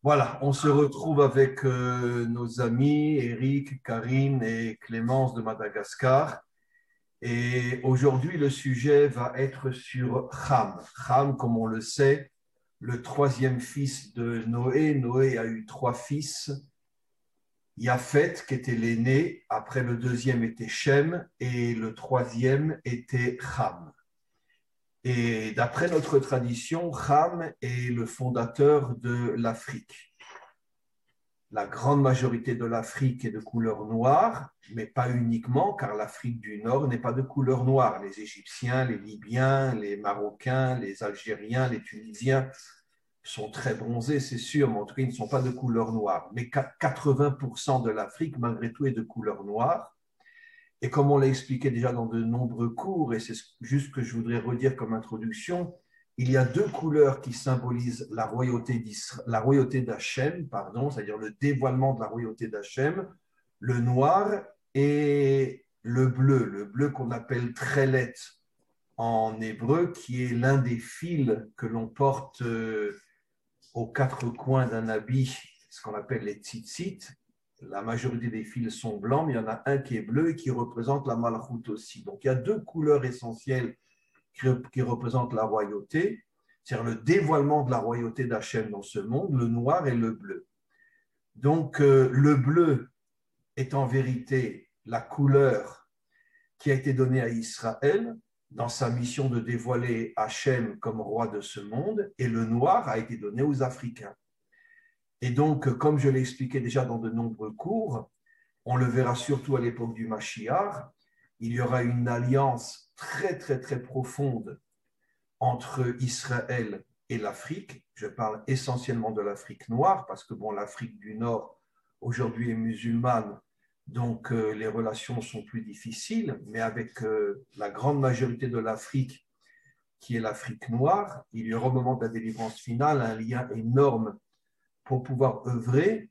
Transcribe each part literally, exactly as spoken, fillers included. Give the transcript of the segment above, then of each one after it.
Voilà, on se retrouve avec euh, nos amis Eric, Karine et Clémence de Madagascar. Et aujourd'hui, le sujet va être sur Ham. Ham, comme on le sait, le troisième fils de Noé. Noé a eu trois fils. Yafet, qui était l'aîné, après le deuxième était Shem, et le troisième était Ham. Et d'après notre tradition, Ham est le fondateur de l'Afrique. La grande majorité de l'Afrique est de couleur noire, mais pas uniquement, car l'Afrique du Nord n'est pas de couleur noire. Les Égyptiens, les Libyens, les Marocains, les Algériens, les Tunisiens sont très bronzés, c'est sûr, mais en tout cas, ils ne sont pas de couleur noire. Mais quatre-vingts pour cent de l'Afrique, malgré tout, est de couleur noire. Et comme on l'a expliqué déjà dans de nombreux cours, et c'est juste ce que je voudrais redire comme introduction, il y a deux couleurs qui symbolisent la royauté la royauté d'Hachem, pardon, c'est-à-dire le dévoilement de la royauté d'Hachem, le noir et le bleu, le bleu qu'on appelle trélet en hébreu, qui est l'un des fils que l'on porte euh, aux quatre coins d'un habit, ce qu'on appelle les tzitzit. La majorité des fils sont blancs, mais il y en a un qui est bleu et qui représente la malchoute aussi. Donc il y a deux couleurs essentielles qui représentent la royauté, c'est-à-dire le dévoilement de la royauté d'Hachem dans ce monde, le noir et le bleu. Donc euh, le bleu est en vérité la couleur qui a été donnée à Israël dans sa mission de dévoiler Hachem comme roi de ce monde, et le noir a été donné aux Africains. Et donc, comme je l'ai expliqué déjà dans de nombreux cours, on le verra surtout à l'époque du Mashiach, il y aura une alliance très, très, très profonde entre Israël et l'Afrique. Je parle essentiellement de l'Afrique noire, parce que bon, l'Afrique du Nord, aujourd'hui, est musulmane, donc euh, les relations sont plus difficiles, mais avec euh, la grande majorité de l'Afrique, qui est l'Afrique noire, il y aura au moment de la délivrance finale un lien énorme pour pouvoir œuvrer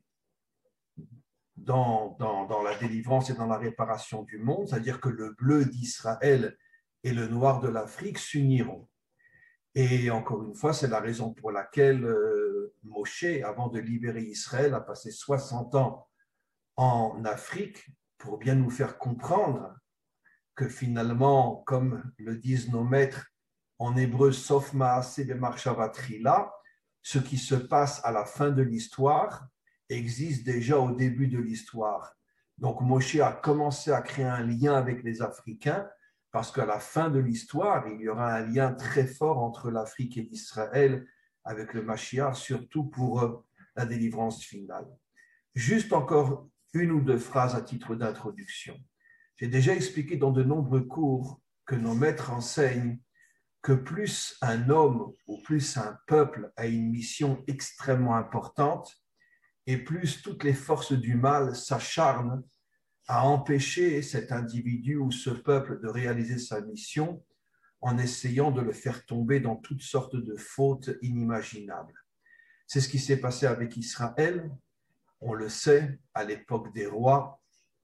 dans, dans, dans la délivrance et dans la réparation du monde, c'est-à-dire que le bleu d'Israël et le noir de l'Afrique s'uniront. Et encore une fois, c'est la raison pour laquelle euh, Moshe, avant de libérer Israël, a passé soixante ans en Afrique pour bien nous faire comprendre que finalement, comme le disent nos maîtres en hébreu, sauf maaseh b'marshavatrila, ce qui se passe à la fin de l'histoire existe déjà au début de l'histoire. Donc Moshe a commencé à créer un lien avec les Africains parce qu'à la fin de l'histoire, il y aura un lien très fort entre l'Afrique et Israël avec le Mashiach, surtout pour la délivrance finale. Juste encore une ou deux phrases à titre d'introduction. J'ai déjà expliqué dans de nombreux cours que nos maîtres enseignent que plus un homme ou plus un peuple a une mission extrêmement importante, et plus toutes les forces du mal s'acharnent à empêcher cet individu ou ce peuple de réaliser sa mission en essayant de le faire tomber dans toutes sortes de fautes inimaginables. C'est ce qui s'est passé avec Israël. On le sait, à l'époque des rois,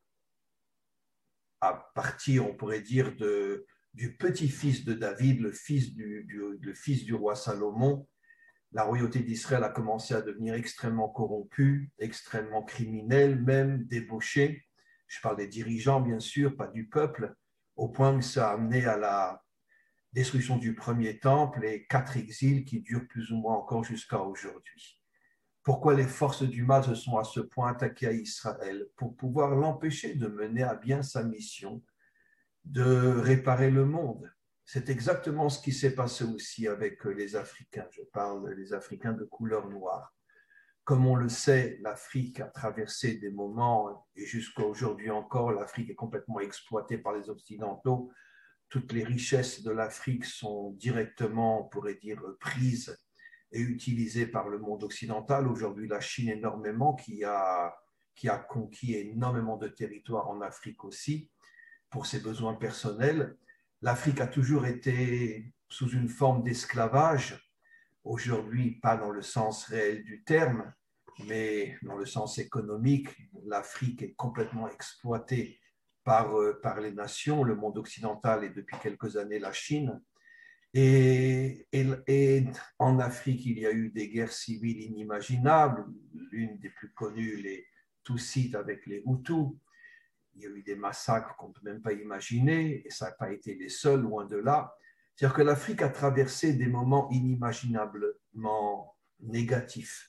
à partir, on pourrait dire, de, du petit-fils de David, le fils du, du, le fils du roi Salomon, la royauté d'Israël a commencé à devenir extrêmement corrompue, extrêmement criminelle, même débauchée. Je parle des dirigeants, bien sûr, pas du peuple, au point que ça a amené à la destruction du premier temple et quatre exils qui durent plus ou moins encore jusqu'à aujourd'hui. Pourquoi les forces du mal se sont à ce point attaquées à Israël? Pour pouvoir l'empêcher de mener à bien sa mission de réparer le monde. C'est exactement ce qui s'est passé aussi avec les Africains. Je parle des Africains de couleur noire. Comme on le sait, l'Afrique a traversé des moments, et jusqu'à aujourd'hui encore, l'Afrique est complètement exploitée par les Occidentaux. Toutes les richesses de l'Afrique sont directement, on pourrait dire, prises et utilisées par le monde occidental. Aujourd'hui, la Chine énormément, qui a, qui a conquis énormément de territoires en Afrique aussi, pour ses besoins personnels. L'Afrique a toujours été sous une forme d'esclavage, aujourd'hui pas dans le sens réel du terme, mais dans le sens économique. L'Afrique est complètement exploitée par, euh, par les nations, le monde occidental et depuis quelques années la Chine. Et, et, et en Afrique, il y a eu des guerres civiles inimaginables, l'une des plus connues, les Tutsites avec les Hutus. Il y a eu des massacres qu'on ne peut même pas imaginer, et ça n'a pas été les seuls, loin de là. C'est-à-dire que l'Afrique a traversé des moments inimaginablement négatifs.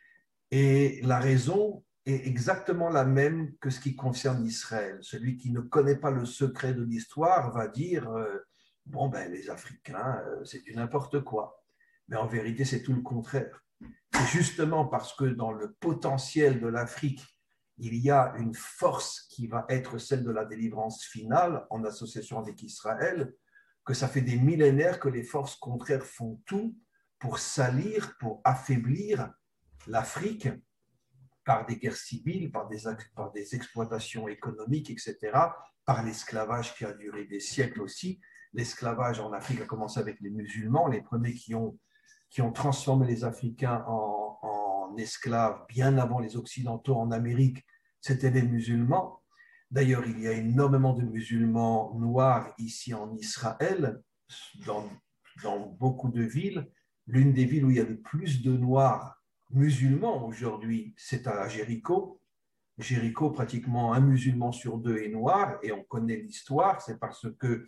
Et la raison est exactement la même que ce qui concerne Israël. Celui qui ne connaît pas le secret de l'histoire va dire euh, « bon, ben, les Africains, euh, c'est du n'importe quoi ». Mais en vérité, c'est tout le contraire. C'est justement parce que dans le potentiel de l'Afrique, il y a une force qui va être celle de la délivrance finale en association avec Israël, que ça fait des millénaires que les forces contraires font tout pour salir, pour affaiblir l'Afrique par des guerres civiles, par des, par des exploitations économiques, et cetera, par l'esclavage qui a duré des siècles aussi. L'esclavage en Afrique a commencé avec les musulmans, les premiers qui ont, qui ont transformé les Africains en, en esclaves bien avant les Occidentaux en Amérique, c'était les musulmans. D'ailleurs, il y a énormément de musulmans noirs ici en Israël, dans, dans beaucoup de villes. L'une des villes où il y a le plus de noirs musulmans aujourd'hui, c'est à Jéricho. Jéricho, pratiquement un musulman sur deux est noir, et on connaît l'histoire, c'est parce que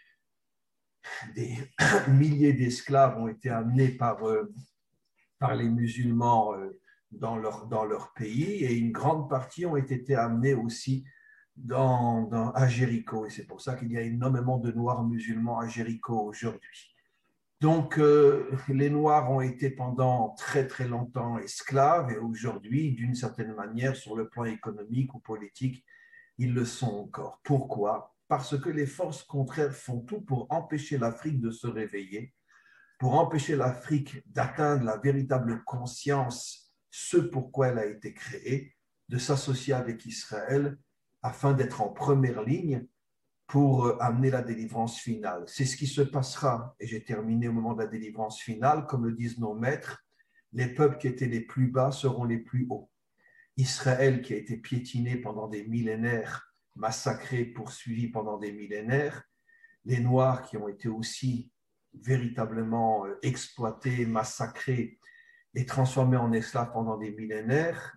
des milliers d'esclaves ont été amenés par, euh, par les musulmans euh, dans, leur, dans leur pays, et une grande partie ont été amenés aussi dans, dans, à Jéricho, et c'est pour ça qu'il y a énormément de noirs musulmans à Jéricho aujourd'hui. Donc, euh, les Noirs ont été pendant très, très longtemps esclaves, et aujourd'hui, d'une certaine manière, sur le plan économique ou politique, ils le sont encore. Pourquoi? Parce que les forces contraires font tout pour empêcher l'Afrique de se réveiller, pour empêcher l'Afrique d'atteindre la véritable conscience, ce pourquoi elle a été créée, de s'associer avec Israël afin d'être en première ligne pour amener la délivrance finale. C'est ce qui se passera, et j'ai terminé au moment de la délivrance finale, comme le disent nos maîtres, les peuples qui étaient les plus bas seront les plus hauts. Israël, qui a été piétiné pendant des millénaires, massacré, poursuivi pendant des millénaires, les Noirs qui ont été aussi véritablement exploités, massacrés et transformés en esclaves pendant des millénaires.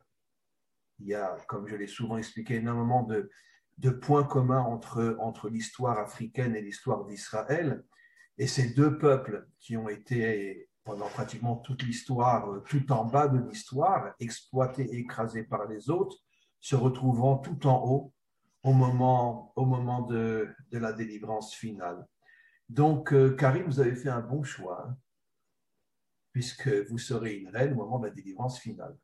Il y a, comme je l'ai souvent expliqué, énormément de de points communs entre, entre l'histoire africaine et l'histoire d'Israël. Et ces deux peuples qui ont été, pendant pratiquement toute l'histoire, tout en bas de l'histoire, exploités et écrasés par les autres, se retrouveront tout en haut au moment, au moment de, de la délivrance finale. Donc, euh, Karim, vous avez fait un bon choix, hein, puisque vous serez une reine au moment de la délivrance finale.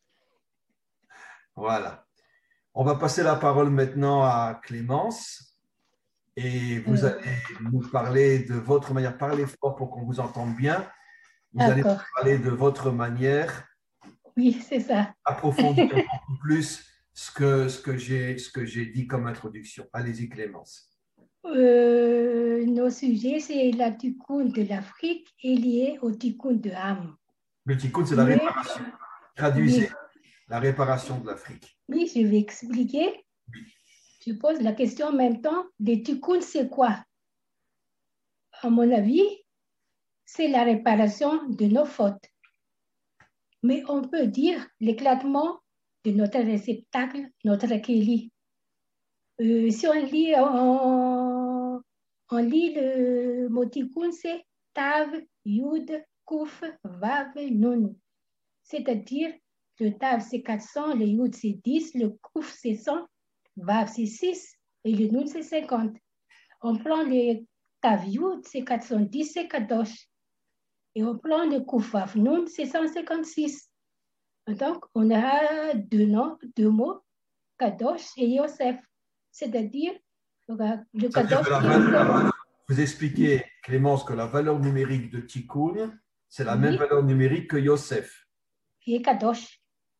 Voilà. On va passer la parole maintenant à Clémence, et vous allez nous parler de votre manière, parlez fort pour qu'on vous entende bien, vous allez nous parler de votre manière, oui, c'est ça, approfondir un peu plus ce que, ce que j'ai ce que j'ai dit comme introduction. Allez-y Clémence. Euh, nos sujets, c'est la tikkun de l'Afrique est liée au tikkun de Ham. Le tikkun, c'est la Mais, réparation. Traduisez, oui, la réparation de l'Afrique. oui, je vais expliquer. Je pose la question en même temps. Le tikkun, c'est quoi? À mon avis, c'est la réparation de nos fautes. Mais on peut dire l'éclatement de notre réceptacle, notre kéli. Euh, si on lit, on, on lit le mot tikkun, c'est Tav, Yud, Kuf, Vav, Nun. C'est-à-dire, le Tav, c'est quatre cents, le Yud, c'est dix, le Kuf, c'est cent, Vav, c'est six, et le Nun, c'est cinquante. On prend le Tav, Yud, c'est quatre cent dix, c'est Kadosh. Et on prend le Kuf, Vav, Nun, c'est cent cinquante-six. Donc, on a deux noms, deux mots, Kadosh et Yosef. C'est-à-dire, le Kadosh... Valeur, vous expliquez, Clémence, que la valeur numérique de Tikkun, c'est la oui. même valeur numérique que Yosef. Et Kadosh.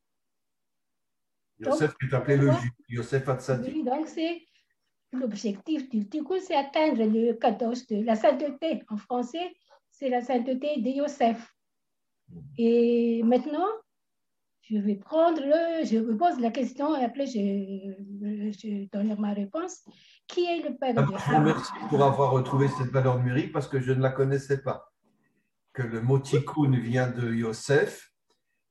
Yosef qui est appelé le juif, Yosef Hatzadik. Oui, donc c'est l'objectif du Tikkun, c'est atteindre le Kadosh, de la sainteté. En français, c'est la sainteté de Yosef. Et maintenant, je vais prendre le, je me pose la question et après je, je donne ma réponse. Qui est le père de Ham? Merci pour avoir retrouvé cette valeur numérique parce que je ne la connaissais pas. Que le mot tikkun vient de Yosef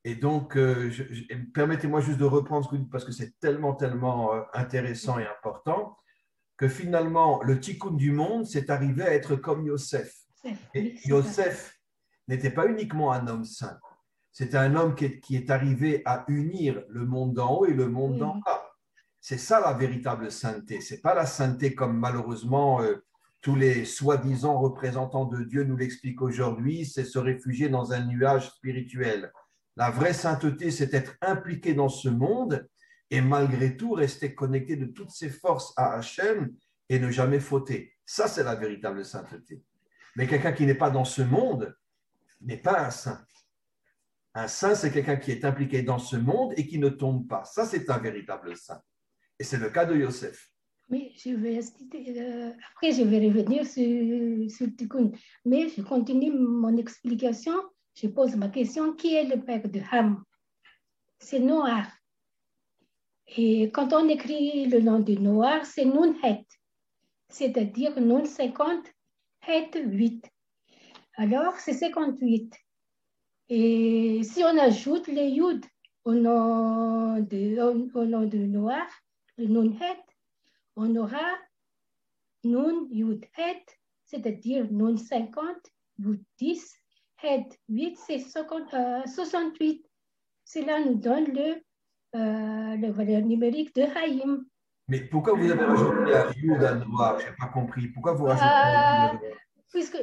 Et donc, euh, je- je- permettez-moi juste de reprendre ce que vous dites parce que c'est tellement, tellement euh, intéressant et important que finalement, le tikkun du monde, c'est arrivé à être comme Yosef. C'est- Et Oui, c'est ça. Yosef n'était pas uniquement un homme saint. C'était un homme qui est, qui est arrivé à unir le monde d'en haut et le monde Oui, d'en oui. bas. C'est ça la véritable sainteté. C'est pas la sainteté comme malheureusement euh, tous les soi-disant représentants de Dieu nous l'expliquent aujourd'hui, c'est se réfugier dans un nuage spirituel. La vraie sainteté, c'est être impliqué dans ce monde et malgré tout rester connecté de toutes ses forces à Hachem et ne jamais fauter. Ça, c'est la véritable sainteté. Mais quelqu'un qui n'est pas dans ce monde n'est pas un saint. Un saint, c'est quelqu'un qui est impliqué dans ce monde et qui ne tombe pas. Ça, c'est un véritable saint. Et c'est le cas de Yosef. Oui, je vais citer, euh, après, je vais revenir sur, sur Tikkun. Mais je continue mon explication. Je pose ma question. Qui est le père de Ham? C'est Noah. Et quand on écrit le nom de Noah, c'est Nun-Het, c'est-à-dire Nun cinquante, Het huit. Alors, c'est cinquante-huit. Et si on ajoute les Yud au nom de, au, au nom de Noah, le Nun-Het, on aura Nun Yud Het, c'est-à-dire Nun cinquante, Yud dix, Het huit, c'est soixante-huit. Cela nous donne le, euh, la valeur numérique de Haïm. Mais pourquoi vous avez rajouté un Yud à Noir? Je n'ai pas compris. Pourquoi vous rajoutez un Yud à Euh, Noir? puisque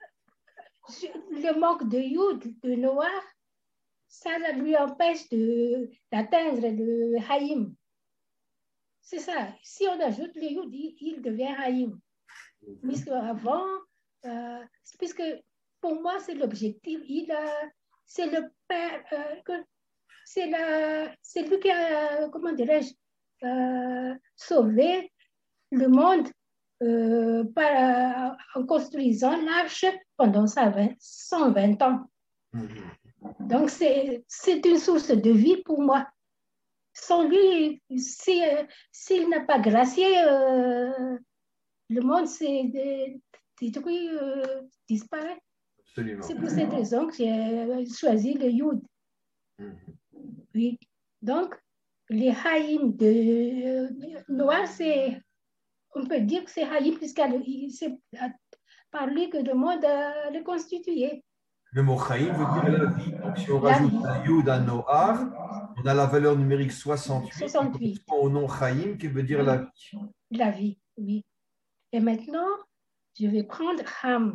le manque de Yud, de Noah, ça lui empêche de, d'atteindre le Haïm. C'est ça. Si on ajoute le Yud, il, il devient Haïm. Puisque avant, euh, puisque pour moi, c'est l'objectif. Il a, c'est le père, euh, c'est, la, c'est lui qui a, comment dirais-je, euh, sauvé le monde euh, par, en construisant l'arche pendant cent vingt ans. Mm-hmm. Donc, c'est, c'est une source de vie pour moi. Sans lui, si, s'il n'a pas gracié, euh, le monde c'est détruit, euh, disparaît. Absolument. C'est pour cette raison que j'ai choisi le Yud. Mm-hmm. Oui. Donc, les Haïm de Noir, c'est, on peut dire que c'est Haïm puisqu'il c'est par lui que le monde a reconstitué. Le mot Chaim veut dire la vie. Donc, si on la rajoute vie. Un Yud à Noar, on a la valeur numérique soixante-huit, soixante-huit. Qui correspond au nom Chaim qui veut dire oui. La vie. La vie, oui. Et maintenant, je vais prendre Ham.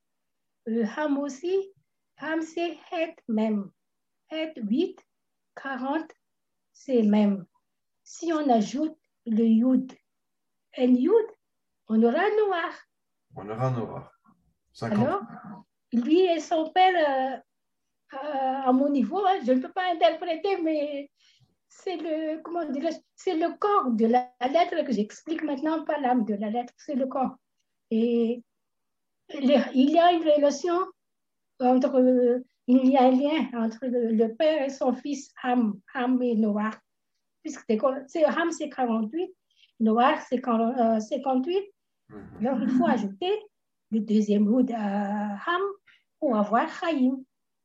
Le Ham aussi, Ham c'est Het même. Het huit, quarante, c'est même. Si on ajoute le Yud et Yud, on aura Noir. On aura Noir. cinquante. Alors, lui et son père, euh, euh, à mon niveau, hein, je ne peux pas interpréter, mais c'est le, comment dirais-je, c'est le corps de la lettre que j'explique maintenant, pas l'âme de la lettre, c'est le corps. Et les, il y a une relation entre, euh, il y a un lien entre le, le père et son fils Ham, Ham et Noah. Puisque c'est, Ham c'est quarante-huit, Noah c'est cinquante-huit. Mm-hmm. Alors il faut ajouter le deuxième route à Ham pour avoir Chaim.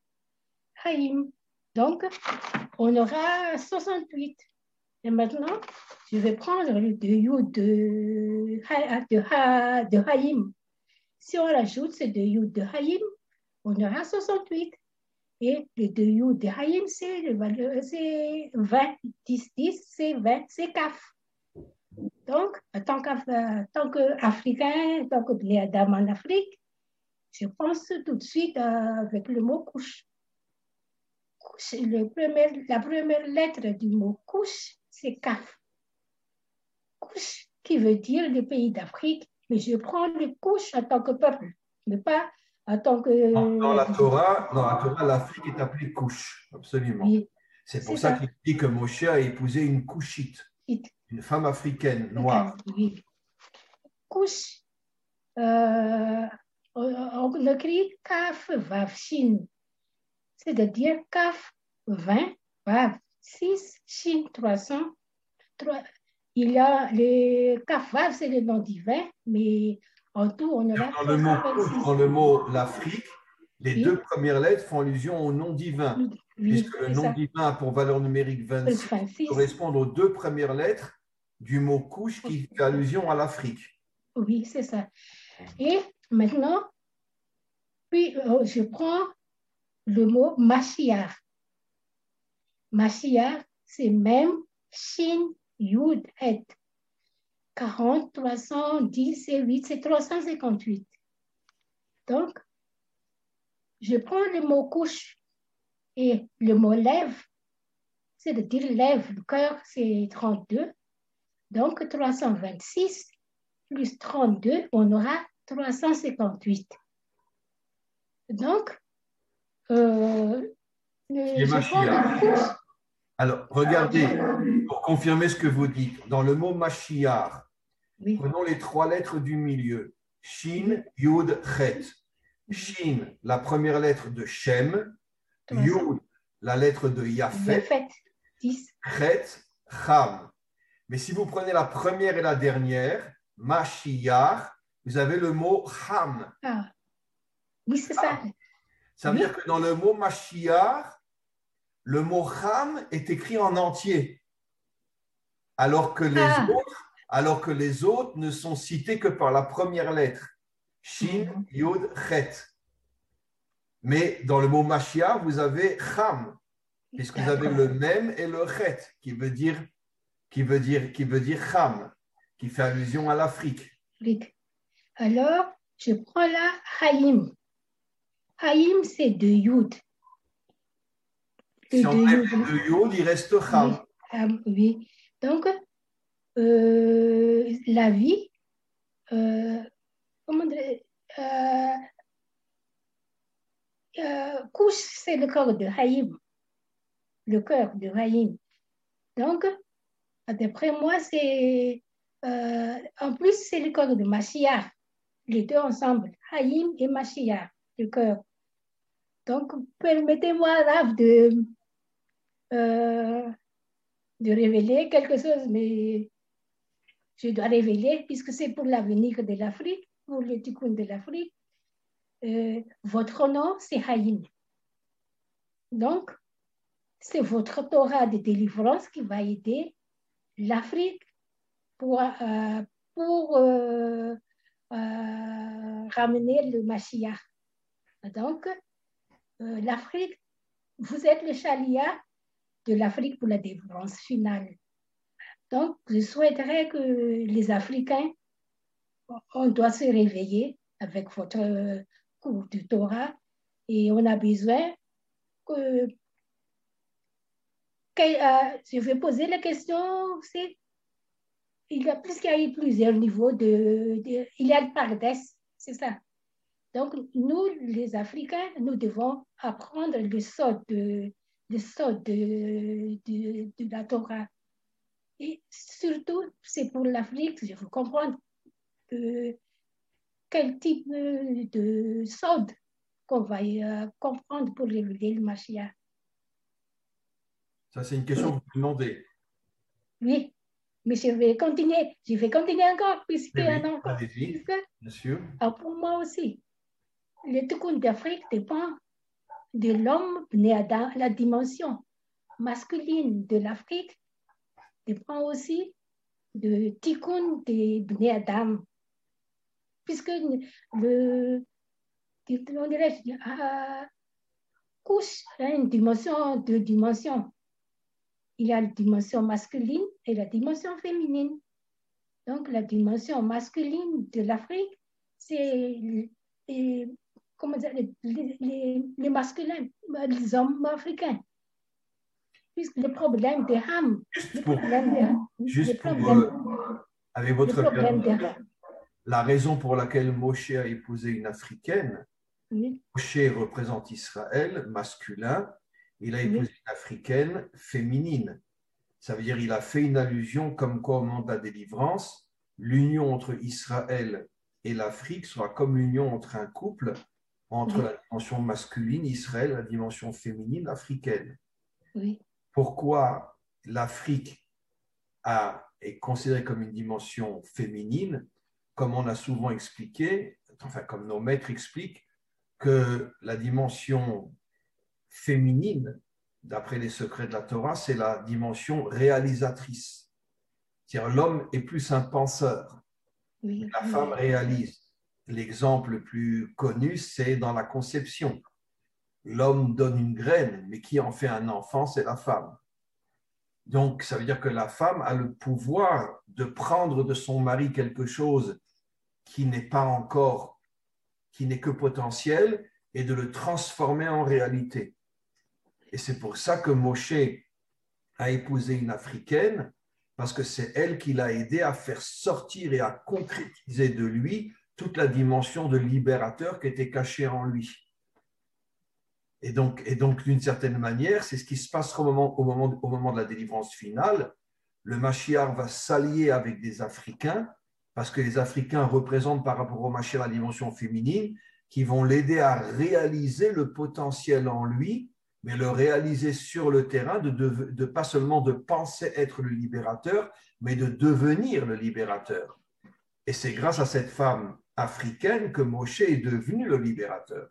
Chaim. Donc, on aura soixante-huit. Et maintenant, je vais prendre le deux Yud de, de, de Haïm. Si on rajoute ces deux Yud de Haïm, on aura soixante-huit. Et le deux Yud de Haïm, c'est, le, c'est vingt. dix, dix, c'est vingt, c'est Kaf. Donc, en tant qu'Africain, en tant que Bléadam en Afrique, je pense tout de suite avec le mot couche. couche le premier, la première lettre du mot couche, c'est Kaf. Couche, qui veut dire le pays d'Afrique, mais je prends le couche en tant que peuple, mais pas en tant que... Dans la Torah, dans la Torah, l'Afrique est appelée couche, absolument. Oui, c'est pour c'est ça, ça qu'il dit que Moshe a épousé une couchite, une femme africaine noire. Oui. Couche, euh, on écrit Kaf Vav Shin, c'est-à-dire Kaf vingt, Vav six, Shin trois cents. Il y a le Kaf Vav, c'est le nom divin, mais en tout, on aura. Dans le mot couche, dans le mot l'Afrique, les oui. deux premières lettres font allusion au nom divin. Oui, puisque le c'est nom ça. divin a pour valeur numérique vingt-six vingt-six. correspond aux deux premières lettres du mot couche qui fait allusion à l'Afrique. Oui, c'est ça. Et maintenant, puis euh, je prends le mot Mashiach. Mashiach, c'est même Shin, Yud, Het. quarante, trois cent dix et huit, c'est trois cent cinquante-huit. Donc, je prends le mot couche et le mot lève, c'est de dire lève, le cœur, c'est trente-deux. Donc, trois cent vingt-six plus trente-deux, on aura trois cent cinquante-huit. Donc, euh, je prends le couche. Alors, regardez, pour confirmer ce que vous dites, dans le mot Mashiach, Oui. prenons les trois lettres du milieu. Shin, Yud, Chet. Shin, la première lettre de Shem. Yud, la lettre de Yafet. Chet, Cham. Mais si vous prenez la première et la dernière, Mashiach, vous avez le mot Cham. Ah. Oui, c'est ça. Ça veut oui. dire que dans le mot Mashiach, le mot Cham est écrit en entier, alors que les Ah. autres, alors que les autres ne sont cités que par la première lettre, Shin, Mhm. Yud, Chet. Mais dans le mot Mashiach, vous avez Cham, puisque vous avez le même et le Chet, qui veut dire, qui veut dire, qui veut dire Cham, qui fait allusion à l'Afrique. Alors, je prends là Haïm. Haïm, c'est de Yud. Si on enlève les deux Yud, il reste Cham. Oui. oui. Donc, euh, la vie, euh, comment dire, euh, euh, couche, c'est le corps de Haïm. Le cœur de Haïm. Donc, d'après moi, c'est. Euh, en plus, c'est le corps de Mashiach. Les deux ensemble, Haïm et Mashiach, le cœur. Donc, permettez-moi, Rav, de, euh, de révéler quelque chose, mais je dois révéler, puisque c'est pour l'avenir de l'Afrique, pour le tikkun de l'Afrique. Euh, votre nom, c'est Haïm. Donc, c'est votre Torah de délivrance qui va aider l'Afrique pour, euh, pour euh, euh, ramener le Mashiach. Donc, euh, l'Afrique, vous êtes le chalia de l'Afrique pour la délivrance finale. Donc, je souhaiterais que les Africains, on doit se réveiller avec votre cours du Torah et on a besoin que, que euh, je vais poser la question aussi. Il y a plus qu'il y a eu plusieurs niveaux de, de il y a le Pardes, c'est ça. Donc, nous, les Africains, nous devons apprendre le sort de, le sort de, de, de la Torah. Et surtout, c'est pour l'Afrique, je veux comprendre que, quel type de sort qu'on va euh, comprendre pour révéler le Mashiach. Ça, c'est une question que vous demandez. Oui, mais je vais continuer. Je vais continuer encore, puisqu'il y en a encore. Allez-y, bien sûr. Alors, pour moi aussi, le tikkun d'Afrique dépend de l'homme né à la dimension masculine de l'Afrique, dépend aussi de tikkun de Bnei Adam. Puisque le, on dirait, euh, couche a une dimension, deux dimensions. Il y a la dimension masculine et la dimension féminine. Donc, la dimension masculine de l'Afrique, c'est les, comment dire, les, les, les masculins, les hommes africains. Puisque le problème des Ham, Juste pour, de, juste pour problème, euh, avec votre permission, la raison pour laquelle Moshe a épousé une Africaine, oui. Moshe représente Israël, masculin, il a épousé oui. une Africaine féminine. Ça veut dire qu'il a fait une allusion comme quoi au moment de la délivrance, l'union entre Israël et l'Afrique sera comme l'union entre un couple, entre oui. la dimension masculine, Israël, et la dimension féminine, africaine. Oui. Pourquoi l'Afrique a, est considérée comme une dimension féminine? Comme on a souvent expliqué, enfin comme nos maîtres expliquent, que la dimension féminine d'après les secrets de la Torah, c'est la dimension réalisatrice. C'est-à-dire l'homme est plus un penseur. Oui, La oui. femme réalise. L'exemple le plus connu, c'est dans la conception. L'homme donne une graine, mais qui en fait un enfant, c'est la femme. Donc, ça veut dire que la femme a le pouvoir de prendre de son mari quelque chose qui n'est pas encore, qui n'est que potentiel, et de le transformer en réalité. Et c'est pour ça que Moshe a épousé une Africaine, parce que c'est elle qui l'a aidé à faire sortir et à concrétiser de lui toute la dimension de libérateur qui était cachée en lui. Et donc, et donc d'une certaine manière, c'est ce qui se passe au moment, au moment, au moment de la délivrance finale. Le Mashiach va s'allier avec des Africains, parce que les Africains représentent par rapport au Mashiach la dimension féminine, qui vont l'aider à réaliser le potentiel en lui, mais le réaliser sur le terrain, de, de, de pas seulement de penser être le libérateur, mais de devenir le libérateur. Et c'est grâce à cette femme africaine que Moshe est devenu le libérateur.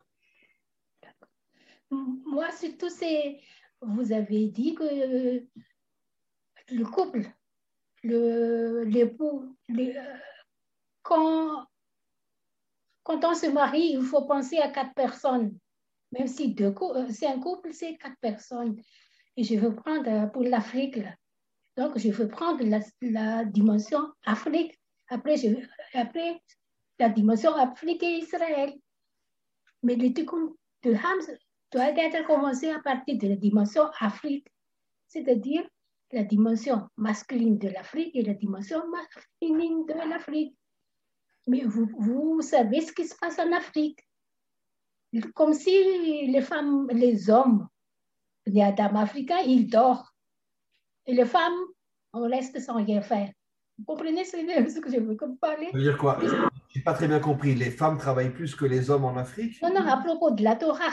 Moi, surtout, c'est, vous avez dit que le couple, le, l'époux, le, quand, quand on se marie, il faut penser à quatre personnes. Même si deux, c'est un couple, c'est quatre personnes. Et je veux prendre pour l'Afrique, là. Donc, je veux prendre la, la dimension Afrique. Après, je, après, la dimension Afrique et Israël. Mais le tikkun de Ham doit être commencé à partir de la dimension Afrique, c'est-à-dire la dimension masculine de l'Afrique et la dimension féminine de l'Afrique. Mais vous, vous savez ce qui se passe en Afrique. Comme si les femmes, les hommes, les Adam africains, ils dorment. Et les femmes, on reste sans rien faire. Vous comprenez ce que je veux parler? Ça veut dire quoi? Je n'ai pas très bien compris. Les femmes travaillent plus que les hommes en Afrique? Non, non, à propos de la Torah.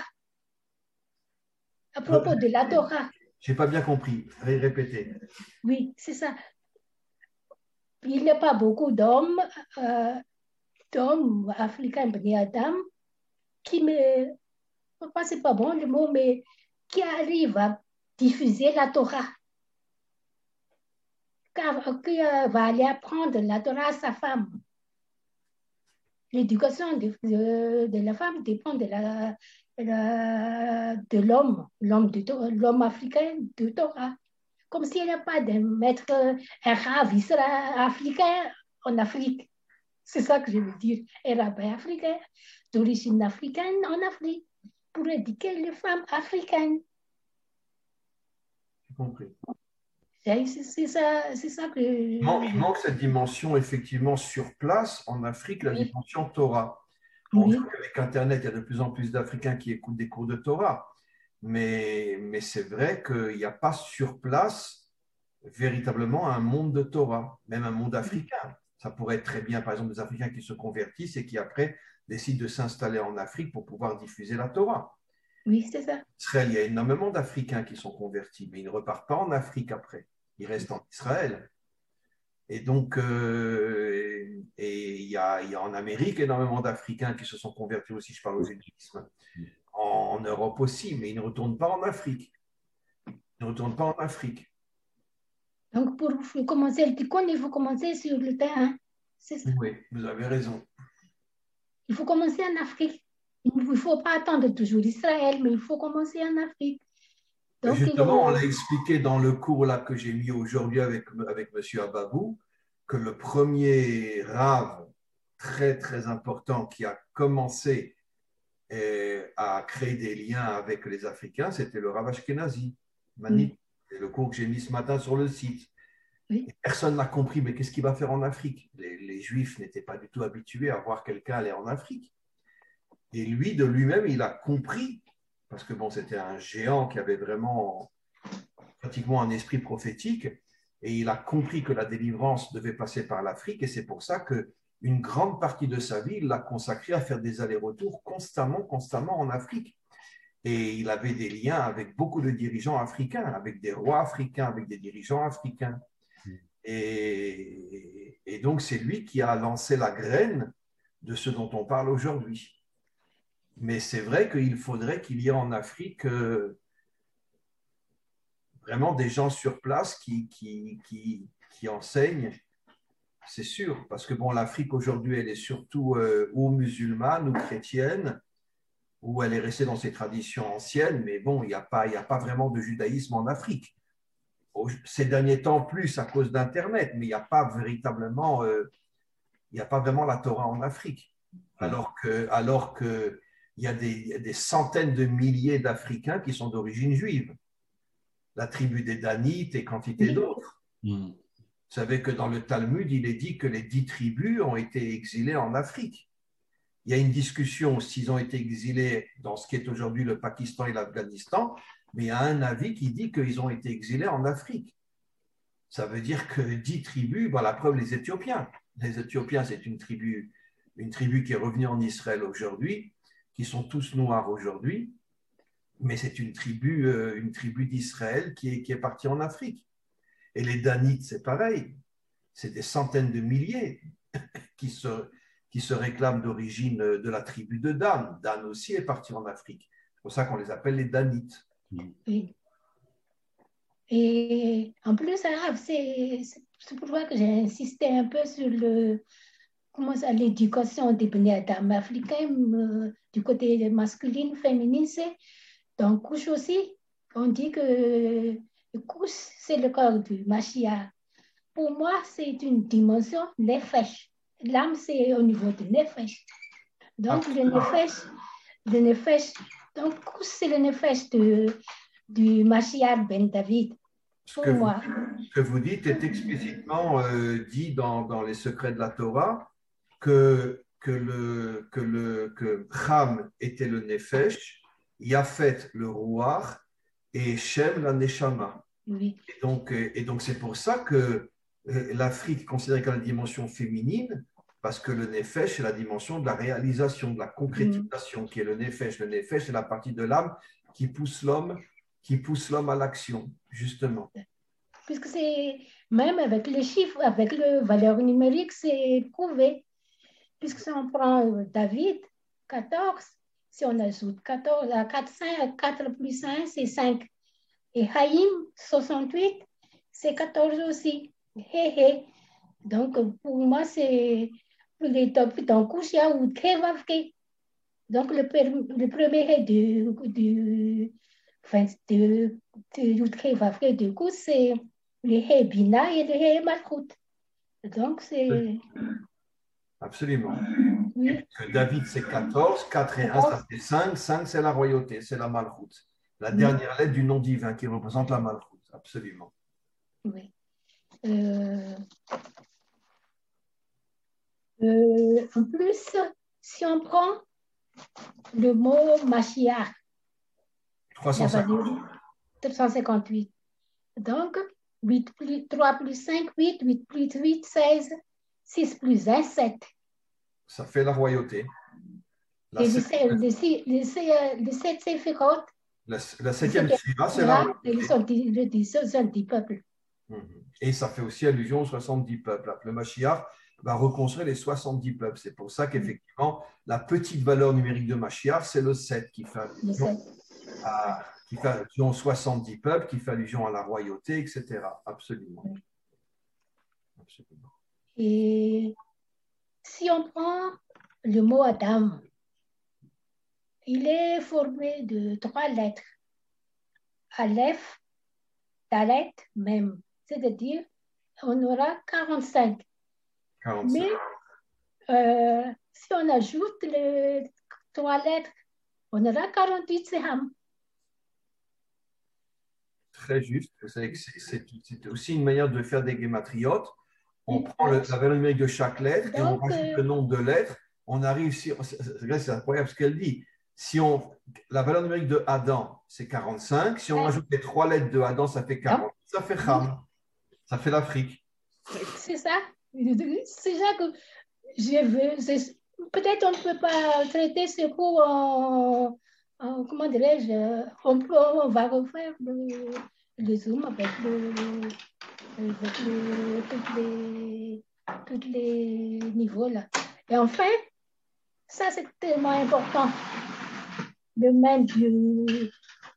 À propos de la Torah. Je n'ai pas bien compris. Répétez. Oui, c'est ça. Il n'y a pas beaucoup d'hommes, euh, d'hommes africains, Adam, qui me, c'est pas bon le mot, mais qui arrivent à diffuser la Torah. Qui va aller apprendre la Torah à sa femme. L'éducation de, de, de la femme dépend de la, de, de l'homme, l'homme, l'homme africain de Torah. Comme s'il n'y a pas de maître, un rav africain en Afrique. C'est ça que je veux dire. Un rabbin africain, d'origine africaine en Afrique, pour éduquer les femmes africaines. J'ai compris. C'est ça, c'est ça que... Il manque, il manque cette dimension, effectivement, sur place, en Afrique, la oui. dimension Torah. On oui. voit qu'avec Internet, il y a de plus en plus d'Africains qui écoutent des cours de Torah. Mais, mais c'est vrai qu'il n'y a pas sur place véritablement un monde de Torah, même un monde africain. Ça pourrait être très bien, par exemple, des Africains qui se convertissent et qui, après, décident de s'installer en Afrique pour pouvoir diffuser la Torah. Oui, c'est ça. Israël, il y a énormément d'Africains qui sont convertis, mais ils ne repartent pas en Afrique après. Ils restent en Israël. Et donc, euh, et il y, a, il y a en Amérique énormément d'Africains qui se sont convertis aussi, je parle au judaïsme, en, en Europe aussi, mais ils ne retournent pas en Afrique. Ils ne retournent pas en Afrique. Donc, pour commencer le tikkun, il faut commencer sur le terrain. C'est ça. Oui, vous avez raison. Il faut commencer en Afrique. Il ne faut pas attendre toujours Israël, mais il faut commencer en Afrique. Donc, justement, on l'a expliqué dans le cours là que j'ai mis aujourd'hui avec, avec M. Ababou, que le premier rave très, très important qui a commencé eh, à créer des liens avec les Africains, c'était le Rav Ashkenazi. Oui. C'est le cours que j'ai mis ce matin sur le site. Oui. Personne n'a compris, mais qu'est-ce qu'il va faire en Afrique? les, les Juifs n'étaient pas du tout habitués à voir quelqu'un aller en Afrique. Et lui, de lui-même, il a compris, parce que bon, c'était un géant qui avait vraiment pratiquement un esprit prophétique, et il a compris que la délivrance devait passer par l'Afrique, et c'est pour ça qu'une grande partie de sa vie, il l'a consacré à faire des allers-retours constamment, constamment en Afrique. Et il avait des liens avec beaucoup de dirigeants africains, avec des rois africains, avec des dirigeants africains. Et, et donc, c'est lui qui a lancé la graine de ce dont on parle aujourd'hui. Mais c'est vrai qu'il faudrait qu'il y ait en Afrique euh, vraiment des gens sur place qui, qui, qui, qui enseignent, c'est sûr. Parce que bon, l'Afrique aujourd'hui, elle est surtout euh, ou musulmane ou chrétienne, ou elle est restée dans ses traditions anciennes, mais bon, il n'y a pas, il n'y a pas vraiment de judaïsme en Afrique. Ces derniers temps, plus à cause d'Internet, mais il n'y a pas véritablement, euh, il n'y a pas vraiment la Torah en Afrique. Alors que, alors que il y a des, des centaines de milliers d'Africains qui sont d'origine juive. La tribu des Danites et quantité d'autres. Mm. Vous savez que dans le Talmud, il est dit que les dix tribus ont été exilées en Afrique. Il y a une discussion s'ils ont été exilés dans ce qui est aujourd'hui le Pakistan et l'Afghanistan, mais il y a un avis qui dit qu'ils ont été exilés en Afrique. Ça veut dire que dix tribus, bon, la preuve, les Éthiopiens. Les Éthiopiens, c'est une tribu, une tribu qui est revenue en Israël aujourd'hui, qui sont tous noirs aujourd'hui, mais c'est une tribu, euh, une tribu d'Israël qui est, qui est partie en Afrique. Et les Danites, c'est pareil. C'est des centaines de milliers qui se, qui se réclament d'origine de la tribu de Dan. Dan aussi est parti en Afrique. C'est pour ça qu'on les appelle les Danites. Oui. Et en plus, c'est pourquoi que j'ai insisté un peu sur le, comment ça, l'éducation des Bnei Adam africains, euh, du côté masculin, féminin, c'est dans couche aussi. On dit que le couche, c'est le corps du Mashiach. Pour moi, c'est une dimension nefesh. L'âme, c'est au niveau de nefesh. Donc, ah. le nefesh, le nefesh, donc couche, c'est le nefesh de du Mashiach ben David, pour ce que moi. Vous, ce que vous dites est explicitement euh, dit dans, dans les secrets de la Torah que, que, le, que, le, que Ham était le Nefesh, Yafet le Ruach et Shem la Neshama. Oui. Et donc, et donc c'est pour ça que l'Afrique est considérée comme la dimension féminine, parce que le Nefesh est la dimension de la réalisation, de la concrétisation, mmh. qui est le Nefesh. Le Nefesh, c'est la partie de l'âme qui pousse l'homme qui pousse l'homme à l'action, justement. Puisque c'est, même avec les chiffres, avec le valeur numérique, c'est prouvé. Puisque si on prend David, quatorze, si on ajoute quatorze à quatre, cinq, quatre plus cinq, c'est cinq. Et Haïm, soixante-huit, c'est quatorze aussi. Hé, hé. Donc, pour moi, c'est pour les top dans Kouchia ou Kevavke. Donc, le, le premier est du, du Enfin, de, de, du coup, c'est le Hé Bina et le Hé Malchut. Donc, c'est... Absolument. Oui. Que David, c'est quatorze, quatre et un, ça fait cinq, cinq, c'est la royauté, c'est la Malchut. La oui. dernière lettre du nom divin qui représente la Malchut. Absolument. Oui. Euh... Euh, en plus, si on prend le mot Mashiach, trois cent cinquante-huit. trois cent cinquante-huit. Donc, huit plus, trois plus cinq, huit, huit plus huit, seize, six plus un, sept. Ça fait la royauté. La Et sept, le, le, le sept, c'est Férote. La, la septième Sphira, c'est la royauté. Ils sont les soixante-dix peuples. Et ça fait aussi allusion aux soixante-dix peuples. Le Mashiach va reconstruire les soixante-dix peuples. C'est pour ça qu'effectivement, la petite valeur numérique de Mashiach, c'est le sept qui fait allusion à, qui fait allusion aux soixante-dix peuples, qui fait allusion à la royauté, et cetera. Absolument. Absolument. Et si on prend le mot Adam, il est formé de trois lettres. Aleph, Dalet, Mem. C'est-à-dire, on aura quarante-cinq. quarante-cinq. Mais euh, si on ajoute les trois lettres, on aura quarante-huit, c'est Ham. Très juste. C'est aussi une manière de faire des guématriotes. On prend le, la valeur numérique de chaque lettre. Donc, et on rajoute euh, le nombre de lettres. On arrive, si, c'est incroyable ce qu'elle dit. Si on, la valeur numérique de Adam, c'est quarante-cinq. Si on ouais. ajoute les trois lettres de Adam, ça fait quarante. Ah. Ça fait Ham. Ça fait l'Afrique. C'est ça. C'est ça que je veux. Peut-être on ne peut pas traiter ce cours en, en comment dirais-je, on, on va refaire le, le Zoom avec, le, avec le, tous les, tous les niveaux là. Et enfin, ça c'est tellement important. Le même Dieu,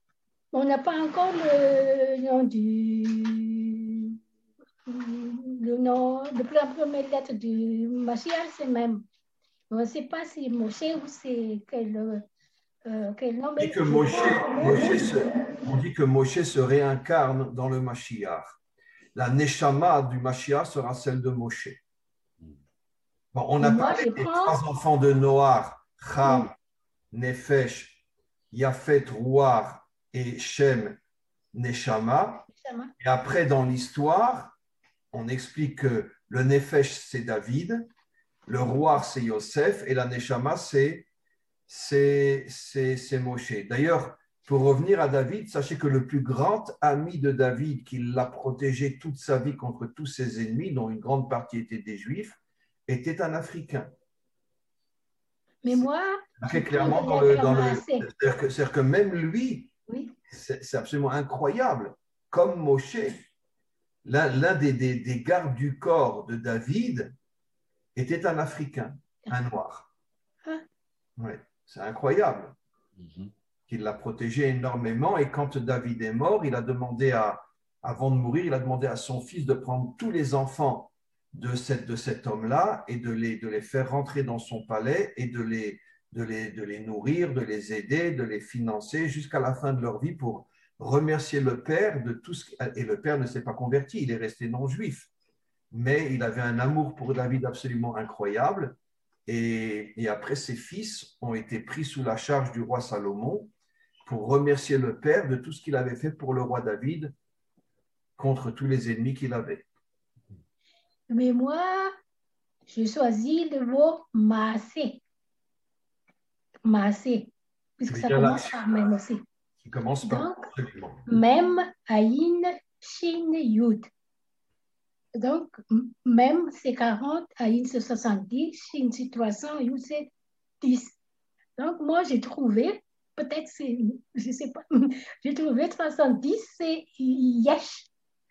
On n'a pas encore le nom du... Le nom, de la première lettre du Mashiach, c'est même. On ne sait pas si Moshe ou c'est quel, euh, quel nom. On dit Mais que je Moshe, pense Moshe que- se, on dit que Moshe se réincarne dans le Mashiach. La Neshama du Mashiach sera celle de Moshe. Bon, on a moi, parlé je des prends. trois enfants de Noach, Ham, Mm. Nefesh, Yafet, Rouar et Shem, Neshama. Et après, dans l'histoire, on explique que le Nefesh, c'est David, le Rouar, c'est Yosef, et la Neshama, c'est, c'est, c'est, c'est Moshe. D'ailleurs, pour revenir à David, sachez que le plus grand ami de David, qui l'a protégé toute sa vie contre tous ses ennemis, dont une grande partie étaient des Juifs, était un Africain. Mais moi, je Très prends clairement de dans le, dans le, l'information. c'est-à-dire que, c'est-à-dire que même lui, Oui. c'est, c'est absolument incroyable. Comme Moshe, l'un, l'un des, des, des gardes du corps de David était un Africain, un noir. Ah. Oui, c'est incroyable. Mhm. Qu'il l'a protégé énormément. Et quand David est mort, il a demandé à, avant de mourir, il a demandé à son fils de prendre tous les enfants de, cette, de cet homme-là et de les, de les faire rentrer dans son palais et de les, de, les, de les nourrir, de les aider, de les financer jusqu'à la fin de leur vie pour remercier le père de tout ce. Et le père ne s'est pas converti, il est resté non-juif. Mais il avait un amour pour David absolument incroyable. Et, et après, ses fils ont été pris sous la charge du roi Salomon pour remercier le père de tout ce qu'il avait fait pour le roi David contre tous les ennemis qu'il avait. Mais moi, je choisis le mot massé. Massé, puisque ça commence par même aussi. Qui commence par Donc, absolument. même, aïn, shin, yud. Donc, même c'est quarante, aïn c'est soixante-dix, shin c'est trois cents, yud c'est dix. Donc, moi, j'ai trouvé, peut-être c'est, je ne sais pas, j'ai trouvé soixante-dix, c'est yesh.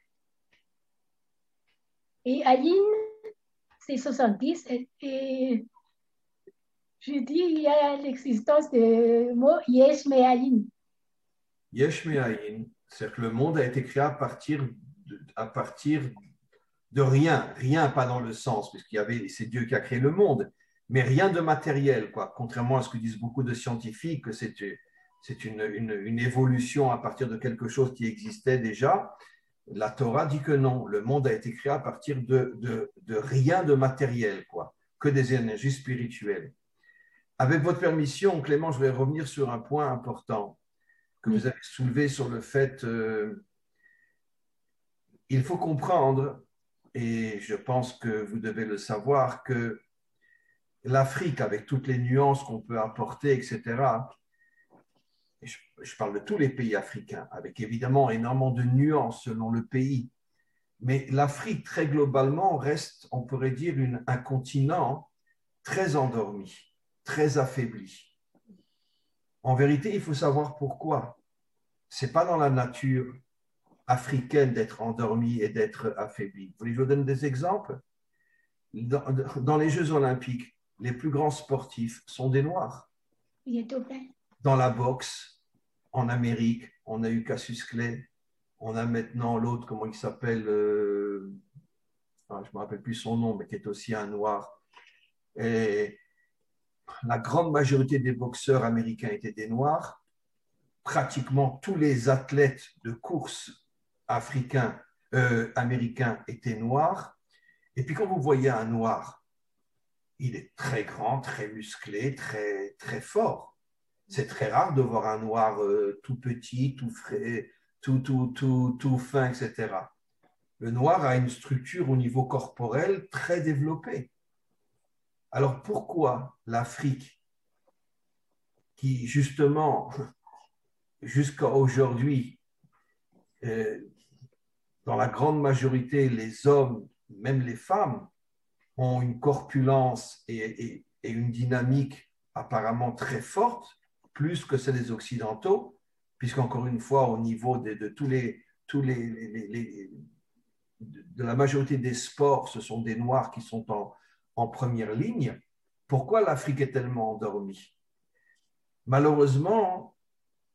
Et aïn, c'est soixante-dix. Et, et je dis, il y a l'existence de mot yesh me'ayin. Yesh me'ayin, c'est-à-dire que le monde a été créé à partir de, à partir de rien, rien pas dans le sens, puisqu'il y avait, c'est Dieu qui a créé le monde, mais rien de matériel, quoi. Contrairement à ce que disent beaucoup de scientifiques, que c'est, c'est une, une, une évolution à partir de quelque chose qui existait déjà. La Torah dit que non, le monde a été créé à partir de, de, de rien de matériel, quoi, que des énergies spirituelles. Avec votre permission, Clément, je vais revenir sur un point important que Oui. vous avez soulevé sur le fait, euh, il faut comprendre, et je pense que vous devez le savoir, que l'Afrique, avec toutes les nuances qu'on peut apporter, et cetera, et je, je parle de tous les pays africains, avec évidemment énormément de nuances selon le pays, mais l'Afrique, très globalement, reste, on pourrait dire, une, un continent très endormi, très affaibli. En vérité, il faut savoir pourquoi. Ce n'est pas dans la nature africaine d'être endormi et d'être affaibli. Vous voulez que je vous donne des exemples? Dans, dans les Jeux olympiques, les plus grands sportifs sont des Noirs. Dans la boxe, en Amérique, on a eu Cassius Clay, on a maintenant l'autre, comment il s'appelle, euh, ah, je ne me rappelle plus son nom, mais qui est aussi un Noir. Et la grande majorité des boxeurs américains étaient des Noirs. Pratiquement tous les athlètes de course africains, euh, américains étaient noirs. Et puis quand vous voyez un Noir, il est très grand, très musclé, très, très fort. C'est très rare de voir un Noir euh, tout petit, tout frais, tout, tout, tout, tout fin, et cetera. Le Noir a une structure au niveau corporel très développée. Alors pourquoi l'Afrique, qui justement, jusqu'à aujourd'hui, euh, dans la grande majorité, les hommes, même les femmes, ont une corpulence et, et, et une dynamique apparemment très forte, plus que celle des Occidentaux, puisqu'encore une fois, au niveau de, de tous les, tous les, les, les, de la majorité des sports, ce sont des Noirs qui sont en, en première ligne. Pourquoi l'Afrique est tellement endormie? Malheureusement,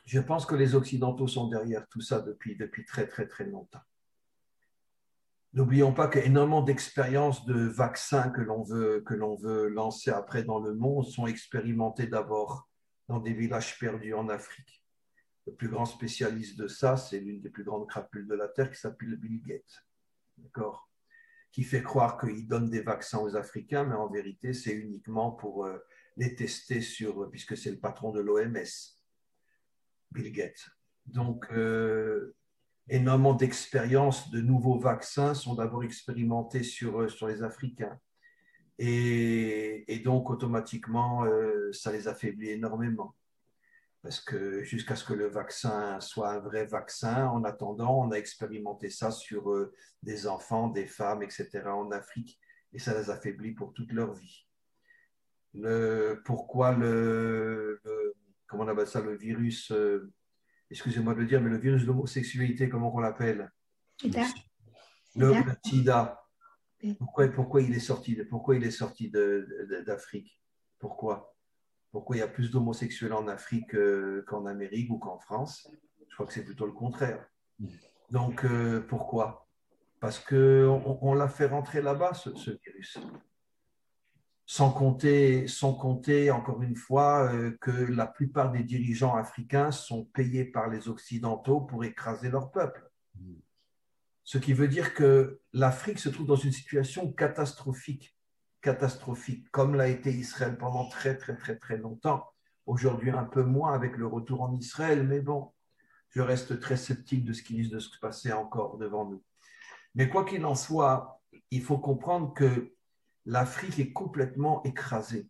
Je pense que les Occidentaux sont derrière tout ça depuis, depuis très, très, très longtemps. N'oublions pas qu'énormément d'expériences de vaccins que l'on veut, que l'on veut lancer après dans le monde sont expérimentées d'abord dans des villages perdus en Afrique. Le plus grand spécialiste de ça, c'est l'une des plus grandes crapules de la Terre qui s'appelle Bill Gates, d'accord, qui fait croire qu'il donne des vaccins aux Africains, mais en vérité, c'est uniquement pour euh, les tester sur, puisque c'est le patron de l'O M S, Bill Gates. Donc, euh, énormément d'expériences de nouveaux vaccins sont d'abord expérimentés sur, sur les Africains. Et, et donc, automatiquement, euh, ça les affaiblit énormément. Parce que jusqu'à ce que le vaccin soit un vrai vaccin, en attendant, on a expérimenté ça sur euh, des enfants, des femmes, et cetera en Afrique. Et ça les affaiblit pour toute leur vie. Le, pourquoi le, le, comment on appelle ça, le virus... Euh, excusez-moi de le dire, mais le virus de l'homosexualité, comment on l'appelle? Sida. Le, Sida. le sida. Pourquoi, pourquoi il est sorti de, pourquoi il est sorti de, de, d'Afrique? Pourquoi? Pourquoi il y a plus d'homosexuels en Afrique euh, qu'en Amérique ou qu'en France? Je crois que c'est plutôt le contraire. Donc, euh, pourquoi? Parce qu'on on, l'a fait rentrer là-bas, ce, ce virus. Sans compter, sans compter, encore une fois, euh, que la plupart des dirigeants africains sont payés par les Occidentaux pour écraser leur peuple. Ce qui veut dire que l'Afrique se trouve dans une situation catastrophique, catastrophique, comme l'a été Israël pendant très, très, très, très longtemps. Aujourd'hui, un peu moins avec le retour en Israël, mais bon, je reste très sceptique de ce qui risque de se passer encore devant nous. Mais quoi qu'il en soit, il faut comprendre que l'Afrique est complètement écrasée.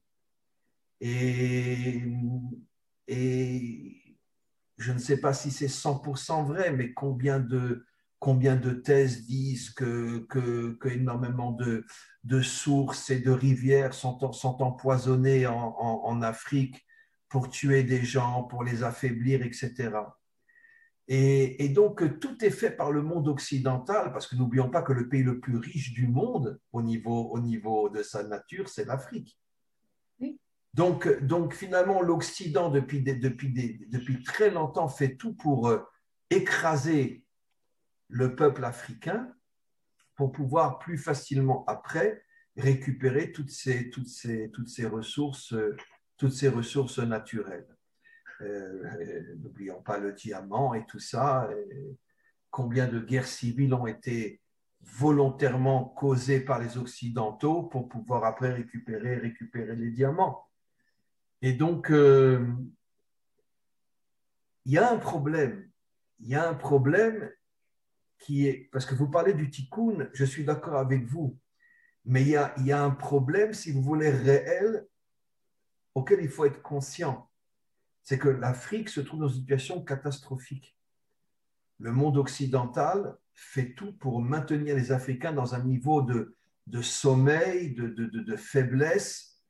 Et, et je ne sais pas si c'est cent pour cent vrai, mais combien de, combien de thèses disent que, que, que énormément de, de sources et de rivières sont, sont empoisonnées en, en, en Afrique pour tuer des gens, pour les affaiblir, et cetera. Et, et, donc, tout est fait par le monde occidental, parce que n'oublions pas que le pays le plus riche du monde au niveau, au niveau de sa nature, c'est l'Afrique. Oui. Donc, donc, finalement, l'Occident, depuis, des, depuis, des, depuis très longtemps, fait tout pour euh, écraser le peuple africain pour pouvoir plus facilement, après, récupérer toutes ces, toutes ces, toutes ces, ressources, euh, toutes ces ressources naturelles. Euh, n'oublions pas le diamant et tout ça. Et combien de guerres civiles ont été volontairement causées par les Occidentaux pour pouvoir après récupérer, récupérer les diamants. Et donc, euh, il y a un problème. Il y a un problème qui est, parce que vous parlez du tikkun, je suis d'accord avec vous, mais il y a, il y a un problème, si vous voulez, réel, auquel il faut être conscient. C'est que l'Afrique se trouve dans une situation catastrophique. Le monde occidental fait tout pour maintenir les Africains dans un niveau de, de sommeil, de, de, de, de faiblesse,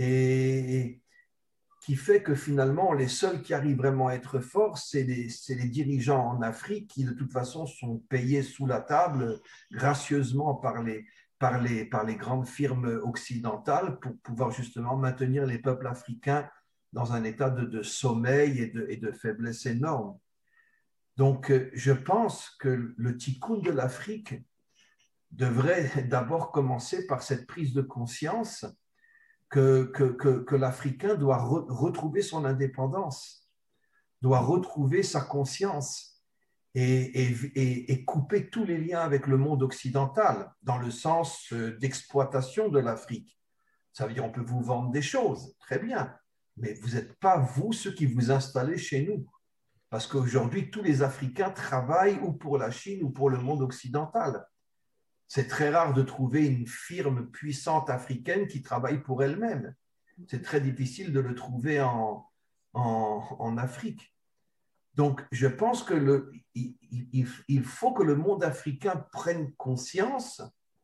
et qui fait que finalement, les seuls qui arrivent vraiment à être forts, c'est les, c'est les dirigeants en Afrique qui, de toute façon, sont payés sous la table gracieusement par les, par les, par les grandes firmes occidentales pour pouvoir justement maintenir les peuples africains dans un état de, de sommeil et de, et de faiblesse énorme. Donc, je pense que le tikkun de l'Afrique devrait d'abord commencer par cette prise de conscience que, que, que, que l'Africain doit re, retrouver son indépendance, doit retrouver sa conscience et, et, et, et couper tous les liens avec le monde occidental dans le sens d'exploitation de l'Afrique. Ça veut dire on peut vous vendre des choses, très bien, mais vous n'êtes pas, vous, ceux qui vous installez chez nous. Parce qu'aujourd'hui, tous les Africains travaillent ou pour la Chine ou pour le monde occidental. C'est très rare de trouver une firme puissante africaine qui travaille pour elle-même. C'est très difficile de le trouver en, en, en Afrique. Donc, je pense que le, il, il, il faut que le monde africain prenne conscience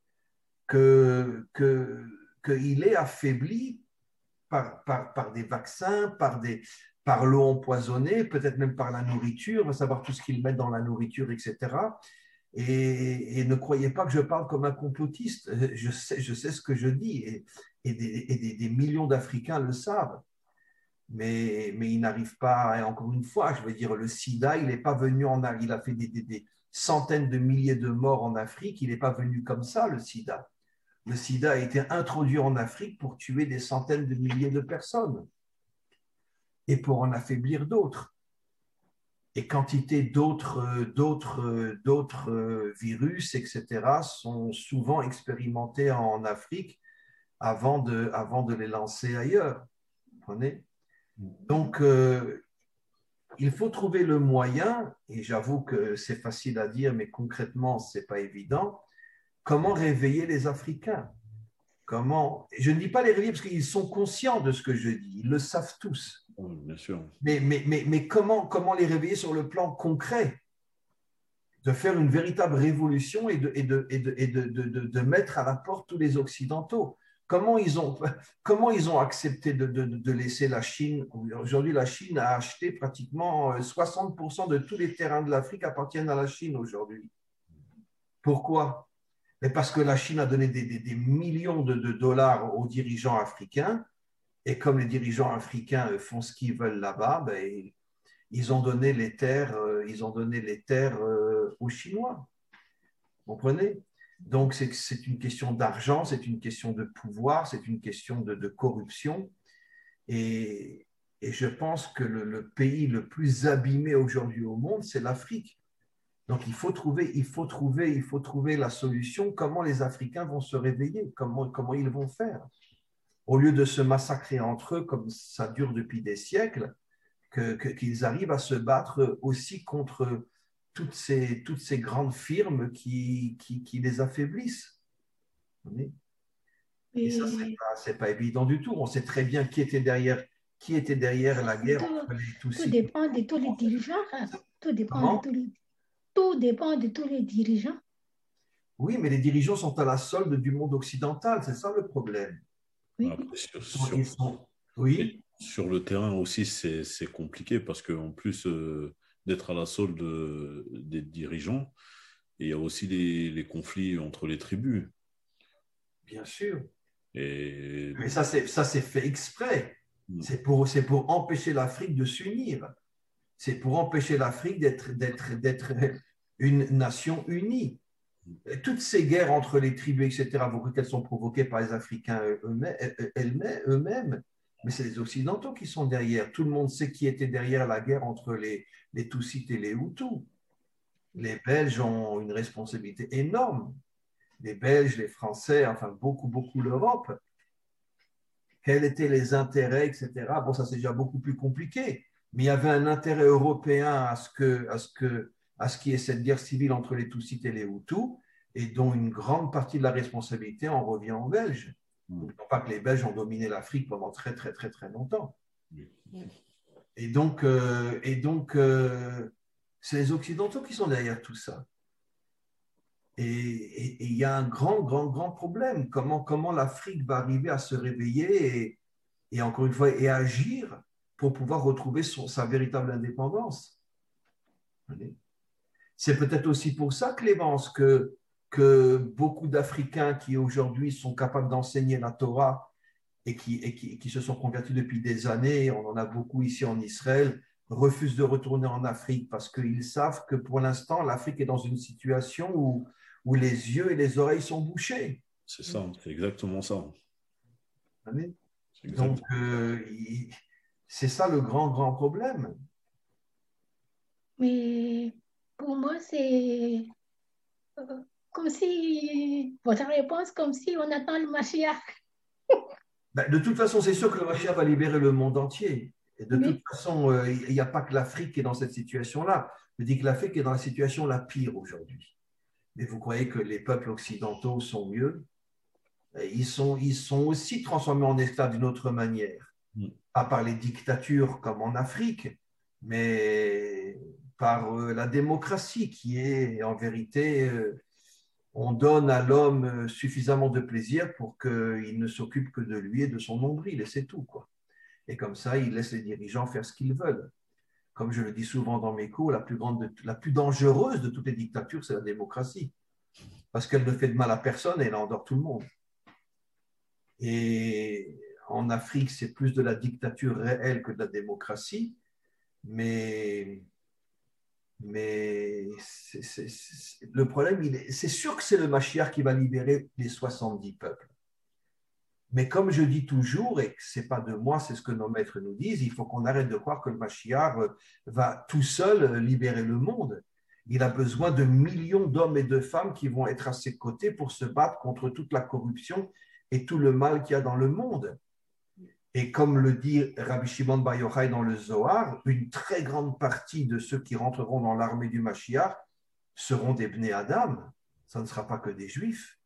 que, que, qu'il est affaibli par, par, par des vaccins, par, des, par l'eau empoisonnée, peut-être même par la nourriture, on va savoir tout ce qu'ils mettent dans la nourriture, et cetera. Et, et ne croyez pas que je parle comme un complotiste. Je sais, je sais ce que je dis et, et, des, et des, des millions d'Africains le savent. mais, mais il n'arrive pas, et encore une fois, je veux dire, le sida, il n'est pas venu en Afrique, il a fait des, des, des centaines de milliers de morts en Afrique, il n'est pas venu comme ça, le sida. Le sida a été introduit en Afrique pour tuer des centaines de milliers de personnes et pour en affaiblir d'autres. Et quantité d'autres, d'autres, d'autres virus, et cetera, sont souvent expérimentés en Afrique avant de, avant de les lancer ailleurs. Vous comprenez ? Donc, euh, il faut trouver le moyen, et j'avoue que c'est facile à dire, mais concrètement, ce n'est pas évident, comment réveiller les Africains. Comment... Je ne dis pas les réveiller parce qu'ils sont conscients de ce que je dis, ils le savent tous. Oui, bien sûr. Mais, mais, mais, mais comment, comment les réveiller sur le plan concret ? De faire une véritable révolution et de, et de, et de, et de, de, de, de mettre à la porte tous les Occidentaux. Comment ils ont, comment ils ont accepté de, de, de laisser la Chine? Aujourd'hui, la Chine a acheté pratiquement soixante pour cent de tous les terrains de l'Afrique appartiennent à la Chine aujourd'hui. Pourquoi? Mais parce que la Chine a donné des, des, des millions de, de dollars aux dirigeants africains, et comme les dirigeants africains font ce qu'ils veulent là-bas, ben, ils ont donné les terres, ils ont donné les terres aux Chinois. Vous comprenez? Donc, c'est, c'est une question d'argent, c'est une question de pouvoir, c'est une question de, de corruption. Et, et je pense que le, le pays le plus abîmé aujourd'hui au monde, c'est l'Afrique. Donc, il faut trouver, il faut trouver, il faut trouver la solution. Comment les Africains vont se réveiller? Comment, comment ils vont faire? Au lieu de se massacrer entre eux, comme ça dure depuis des siècles, que, que, qu'ils arrivent à se battre aussi contre toutes ces, toutes ces grandes firmes qui, qui, qui les affaiblissent. Et ça, ce n'est pas, c'est pas évident du tout. On sait très bien qui était derrière, qui était derrière la guerre Tout, entre les Tutsis. tout dépend de tous les dirigeants. Hein. Tout dépend Comment? de tous les, tout dépend de tous les dirigeants. Oui, mais les dirigeants sont à la solde du monde occidental. C'est ça le problème. Oui. Après, sur, Ils sont- sur- ils sont- Oui, sur le terrain aussi, c'est c'est compliqué parce qu'en plus euh, d'être à la solde de- des dirigeants, il y a aussi les, les conflits entre les tribus. bien sûr. Et Mais ça, c'est, ça, c'est fait exprès. Mm. C'est pour, c'est pour empêcher l'Afrique de s'unir. C'est pour empêcher l'Afrique d'être, d'être, d'être une nation unie. Et toutes ces guerres entre les tribus, et cetera, beaucoup qu'elles sont provoquées par les Africains eux-mêmes, elles-mêmes- eux-mêmes, mais c'est les Occidentaux qui sont derrière. Tout le monde sait qui était derrière la guerre entre les, les Tutsis et les Hutus. Les Belges ont une responsabilité énorme. Les Belges, les Français, enfin beaucoup, beaucoup l'Europe. Quels étaient les intérêts, et cetera. Bon, ça c'est déjà beaucoup plus compliqué, mais il y avait un intérêt européen à ce que, à ce que, à ce qu'il y ait cette guerre civile entre les Tutsis et les Hutus, et dont une grande partie de la responsabilité en revient aux Belges. Mm. Non pas que les Belges ont dominé l'Afrique pendant très, très, très, très longtemps. Oui. Et donc, euh, et donc euh, c'est les Occidentaux qui sont derrière tout ça. Et il y a un grand, grand, grand problème. Comment, comment l'Afrique va arriver à se réveiller et, et encore une fois, et agir pour pouvoir retrouver son, sa véritable indépendance. C'est peut-être aussi pour ça, Clémence, que, que beaucoup d'Africains qui aujourd'hui sont capables d'enseigner la Torah et qui, et qui, qui se sont convertis depuis des années, on en a beaucoup ici en Israël, refusent de retourner en Afrique parce qu'ils savent que pour l'instant, l'Afrique est dans une situation où, où les yeux et les oreilles sont bouchés. C'est ça, c'est exactement ça. C'est Donc, exactement- euh, il- c'est ça le grand, grand problème. Mais pour moi, c'est euh, comme si, votre réponse, comme si on attend le Mashiach. Ben, de toute façon, c'est sûr que le Mashiach va libérer le monde entier. Et de Oui. toute façon, euh, il n'y a pas que l'Afrique qui est dans cette situation-là. Je dis que l'Afrique est dans la situation la pire aujourd'hui. Mais vous croyez que les peuples occidentaux sont mieux? Ils sont, ils sont aussi transformés en esclaves d'une autre manière. Mm. Pas par les dictatures comme en Afrique, mais par euh, la démocratie qui est en vérité, euh, on donne à l'homme suffisamment de plaisir pour qu'il ne s'occupe que de lui et de son nombril, et c'est tout, quoi. Et comme ça, il laisse les dirigeants faire ce qu'ils veulent. Comme je le dis souvent dans mes cours, la plus, grande, la plus dangereuse de toutes les dictatures, c'est la démocratie. Parce qu'elle ne fait de mal à personne et elle endort tout le monde. Et en Afrique, c'est plus de la dictature réelle que de la démocratie, mais, mais c'est, c'est, c'est, le problème, il est, c'est sûr que c'est le Mashiach qui va libérer les soixante-dix peuples. Mais comme je dis toujours, et ce n'est pas de moi, c'est ce que nos maîtres nous disent, il faut qu'on arrête de croire que le Mashiach va tout seul libérer le monde. Il a besoin de millions d'hommes et de femmes qui vont être à ses côtés pour se battre contre toute la corruption et tout le mal qu'il y a dans le monde. Et comme le dit Rabbi Shimon Bar Yochai dans le Zohar, une très grande partie de ceux qui rentreront dans l'armée du Mashiach seront des Bnei Adam. Ça ne sera pas que des Juifs.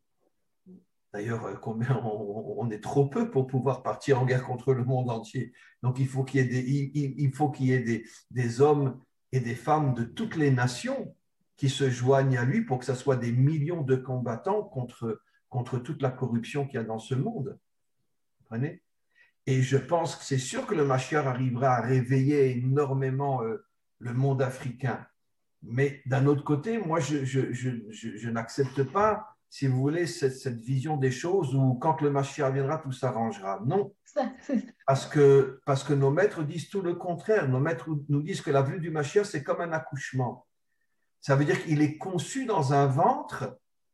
D'ailleurs, combien on, on est trop peu pour pouvoir partir en guerre contre le monde entier. Donc, il faut qu'il y ait des, il, il faut qu'il y ait des, des hommes et des femmes de toutes les nations qui se joignent à lui pour que ce soit des millions de combattants contre, contre toute la corruption qu'il y a dans ce monde. Vous comprenez ? Et je pense que c'est sûr que le Mashiach arrivera à réveiller énormément euh, le monde africain. Mais d'un autre côté, moi, je, je, je, je, je n'accepte pas, si vous voulez, cette, cette vision des choses où quand le Mashiach viendra, tout s'arrangera. Non, parce que, parce que nos maîtres disent tout le contraire. Nos maîtres nous disent que la venue du Mashiach, c'est comme un accouchement. Ça veut dire qu'il est conçu dans un ventre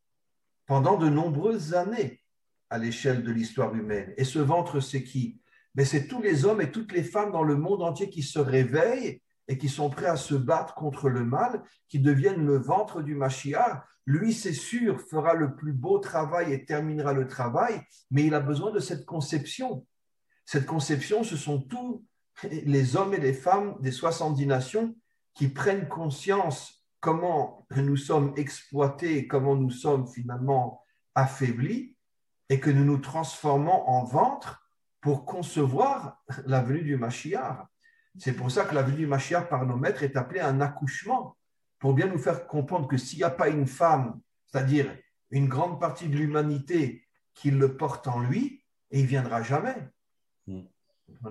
pendant de nombreuses années à l'échelle de l'histoire humaine. Et ce ventre, c'est qui? Ben, c'est tous les hommes et toutes les femmes dans le monde entier qui se réveillent et qui sont prêts à se battre contre le mal, qui deviennent le ventre du Mashiach. Lui, c'est sûr, fera le plus beau travail et terminera le travail, mais il a besoin de cette conception. Cette conception, ce sont tous les hommes et les femmes des soixante-dix nations qui prennent conscience comment nous sommes exploités, comment nous sommes finalement affaiblis, et que nous nous transformons en ventre pour concevoir la venue du Mashiach. C'est pour ça que la venue du Mashiach par nos maîtres est appelée un accouchement, pour bien nous faire comprendre que s'il n'y a pas une femme, c'est-à-dire une grande partie de l'humanité qui le porte en lui, et il ne viendra jamais. Mm. Vous comprenez ?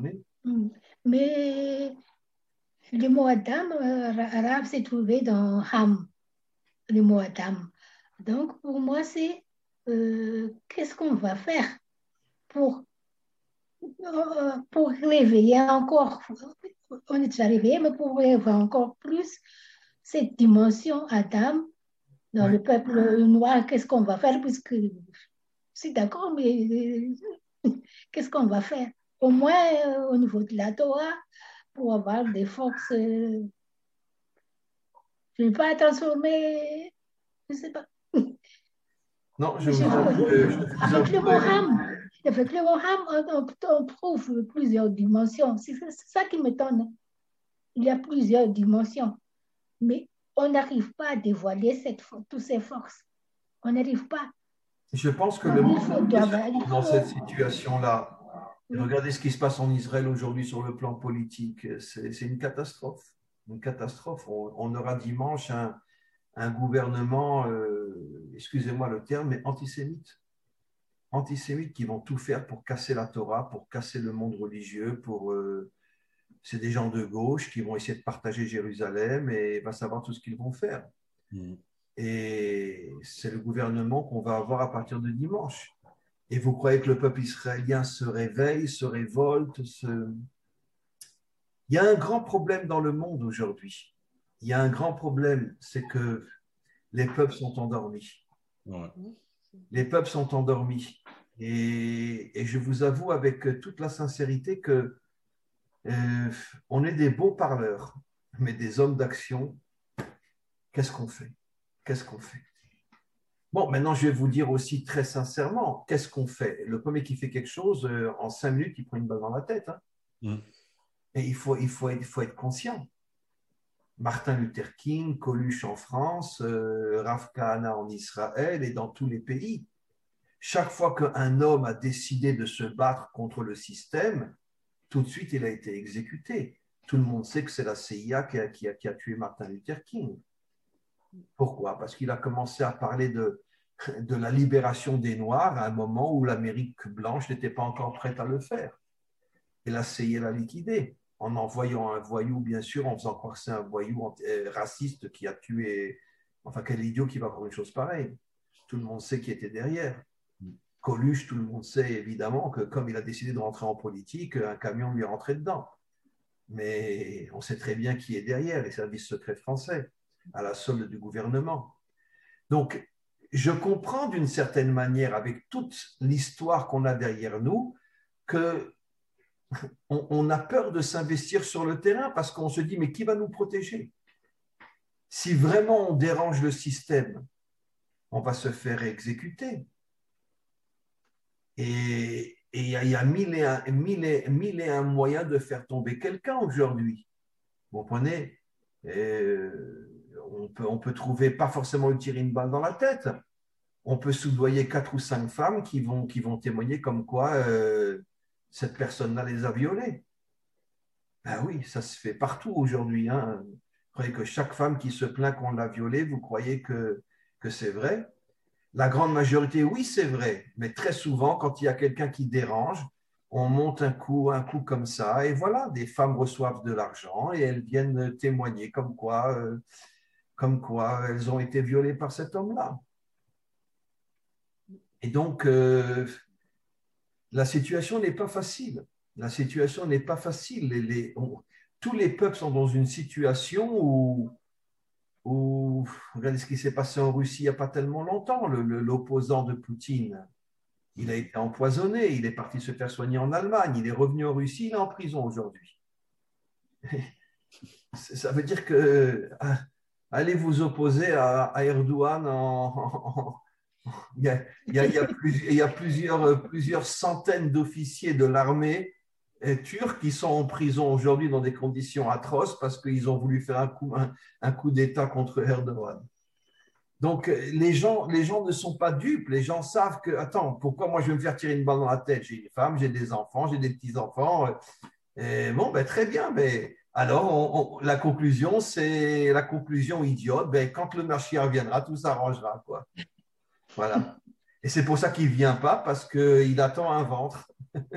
Mais le mot Adam, arabe s'est trouvé dans Ham, le mot Adam. Donc pour moi, c'est euh, qu'est-ce qu'on va faire pour, euh, pour réveiller encore, on est déjà réveillé, mais pour réveiller encore plus cette dimension Adam dans oui. le peuple noir, qu'est-ce qu'on va faire? Puisque c'est d'accord, mais euh, qu'est-ce qu'on va faire? Au moins euh, au niveau de la Torah, pour avoir des forces, euh, je ne vais pas transformer, je ne sais pas. Non, je je, vous avoue, je, je vous avec le mot avoue, Ham, avec le mot Ham, on, on trouve plusieurs dimensions. C'est ça qui m'étonne. Il y a plusieurs dimensions, mais on n'arrive pas à dévoiler cette, toutes ces forces. On n'arrive pas. Je pense que le monde est dans cette situation-là. Et regardez ce qui se passe en Israël aujourd'hui sur le plan politique. C'est, c'est une catastrophe. Une catastrophe. On, on aura dimanche un, un gouvernement, euh, excusez-moi le terme, mais antisémite. Antisémites qui vont tout faire pour casser la Torah, pour casser le monde religieux. Pour, euh, c'est des gens de gauche qui vont essayer de partager Jérusalem et va savoir tout ce qu'ils vont faire. Mmh. Et c'est le gouvernement qu'on va avoir à partir de dimanche. Et vous croyez que le peuple israélien se réveille, se révolte se... Il y a un grand problème dans le monde aujourd'hui. Il y a un grand problème, c'est que les peuples sont endormis. Ouais. Les peuples sont endormis. Et, et je vous avoue avec toute la sincérité que euh, on est des beaux parleurs, mais des hommes d'action. Qu'est-ce qu'on fait? Qu'est-ce qu'on fait? Bon, maintenant, je vais vous dire aussi très sincèrement, qu'est-ce qu'on fait? Le premier qui fait quelque chose, euh, en cinq minutes, il prend une balle dans la tête. Hein. Mm. Et il faut, il, faut être, il faut être conscient. Martin Luther King, Coluche en France, euh, Rav Kahana en Israël et dans tous les pays. Chaque fois qu'un homme a décidé de se battre contre le système, tout de suite, il a été exécuté. Tout le monde sait que c'est la C I A qui a, qui a, qui a tué Martin Luther King. Pourquoi? Parce qu'il a commencé à parler de, de la libération des Noirs à un moment où l'Amérique blanche n'était pas encore prête à le faire. Et la C I A l'a liquidé en envoyant un voyou, bien sûr, en faisant croire que c'est un voyou euh, raciste qui a tué… Enfin, quel idiot qui va faire une chose pareille? Tout le monde sait qui était derrière. Coluche, tout le monde sait évidemment que comme il a décidé de rentrer en politique, un camion lui est rentré dedans. Mais on sait très bien qui est derrière, les services secrets français, à la solde du gouvernement. Donc, je comprends d'une certaine manière, avec toute l'histoire qu'on a derrière nous, que on, on a peur de s'investir sur le terrain parce qu'on se dit, mais qui va nous protéger? Si vraiment on dérange le système, on va se faire exécuter. Et il y a, y a mille, et un, mille, et, mille et un moyens de faire tomber quelqu'un aujourd'hui. Vous comprenez? Et on, peut, on peut trouver, pas forcément lui tirer une balle dans la tête, on peut soudoyer quatre ou cinq femmes qui vont, qui vont témoigner comme quoi euh, cette personne-là les a violées. Ben oui, ça se fait partout aujourd'hui. Hein. Vous croyez que chaque femme qui se plaint qu'on l'a violée, vous croyez que, que c'est vrai? La grande majorité, oui, c'est vrai. Mais très souvent, quand il y a quelqu'un qui dérange, on monte un coup, un coup comme ça. Et voilà, des femmes reçoivent de l'argent et elles viennent témoigner comme quoi, euh, comme quoi elles ont été violées par cet homme-là. Et donc, euh, la situation n'est pas facile. La situation n'est pas facile. Les, les, on, tous les peuples sont dans une situation où, où regardez ce qui s'est passé en Russie il n'y a pas tellement longtemps. Le, le, l'opposant de Poutine, il a été empoisonné. Il est parti se faire soigner en Allemagne. Il est revenu en Russie. Il est en prison aujourd'hui. Ça veut dire que allez vous opposer à, à Erdogan en, en Il y a, il y a, il y a, plus, il y a plusieurs, plusieurs centaines d'officiers de l'armée turque qui sont en prison aujourd'hui dans des conditions atroces parce qu'ils ont voulu faire un coup, un, un coup d'État contre Erdogan. Donc, les gens, les gens ne sont pas dupes. Les gens savent que, attends, pourquoi moi je vais me faire tirer une balle dans la tête? J'ai une femme, j'ai des enfants, j'ai des petits-enfants. Et bon, ben, très bien. Mais alors, on, on, la conclusion, c'est la conclusion idiote. Ben, quand le marché reviendra, tout s'arrangera, quoi. Voilà. Et c'est pour ça qu'il ne vient pas, parce qu'il attend un ventre.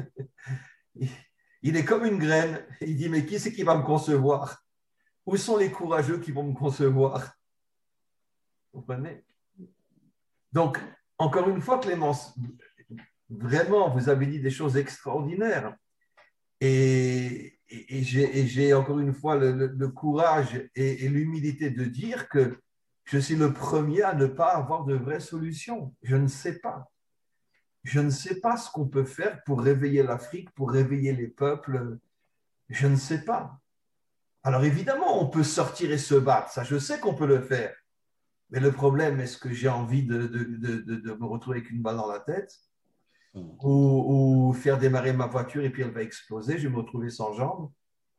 Il est comme une graine. Il dit, mais qui c'est qui va me concevoir? Où sont les courageux qui vont me concevoir? Vous comprenez? Donc, encore une fois, Clémence, vraiment, vous avez dit des choses extraordinaires. Et, et, et, j'ai, et j'ai encore une fois le, le, le courage et, et l'humilité de dire que je suis le premier à ne pas avoir de vraies solutions. Je ne sais pas. Je ne sais pas ce qu'on peut faire pour réveiller l'Afrique, pour réveiller les peuples. Je ne sais pas. Alors évidemment, on peut sortir et se battre. Ça, je sais qu'on peut le faire. Mais le problème, est-ce que j'ai envie de, de, de, de me retrouver avec une balle dans la tête ou, ou faire démarrer ma voiture et puis elle va exploser, je vais me retrouver sans jambes?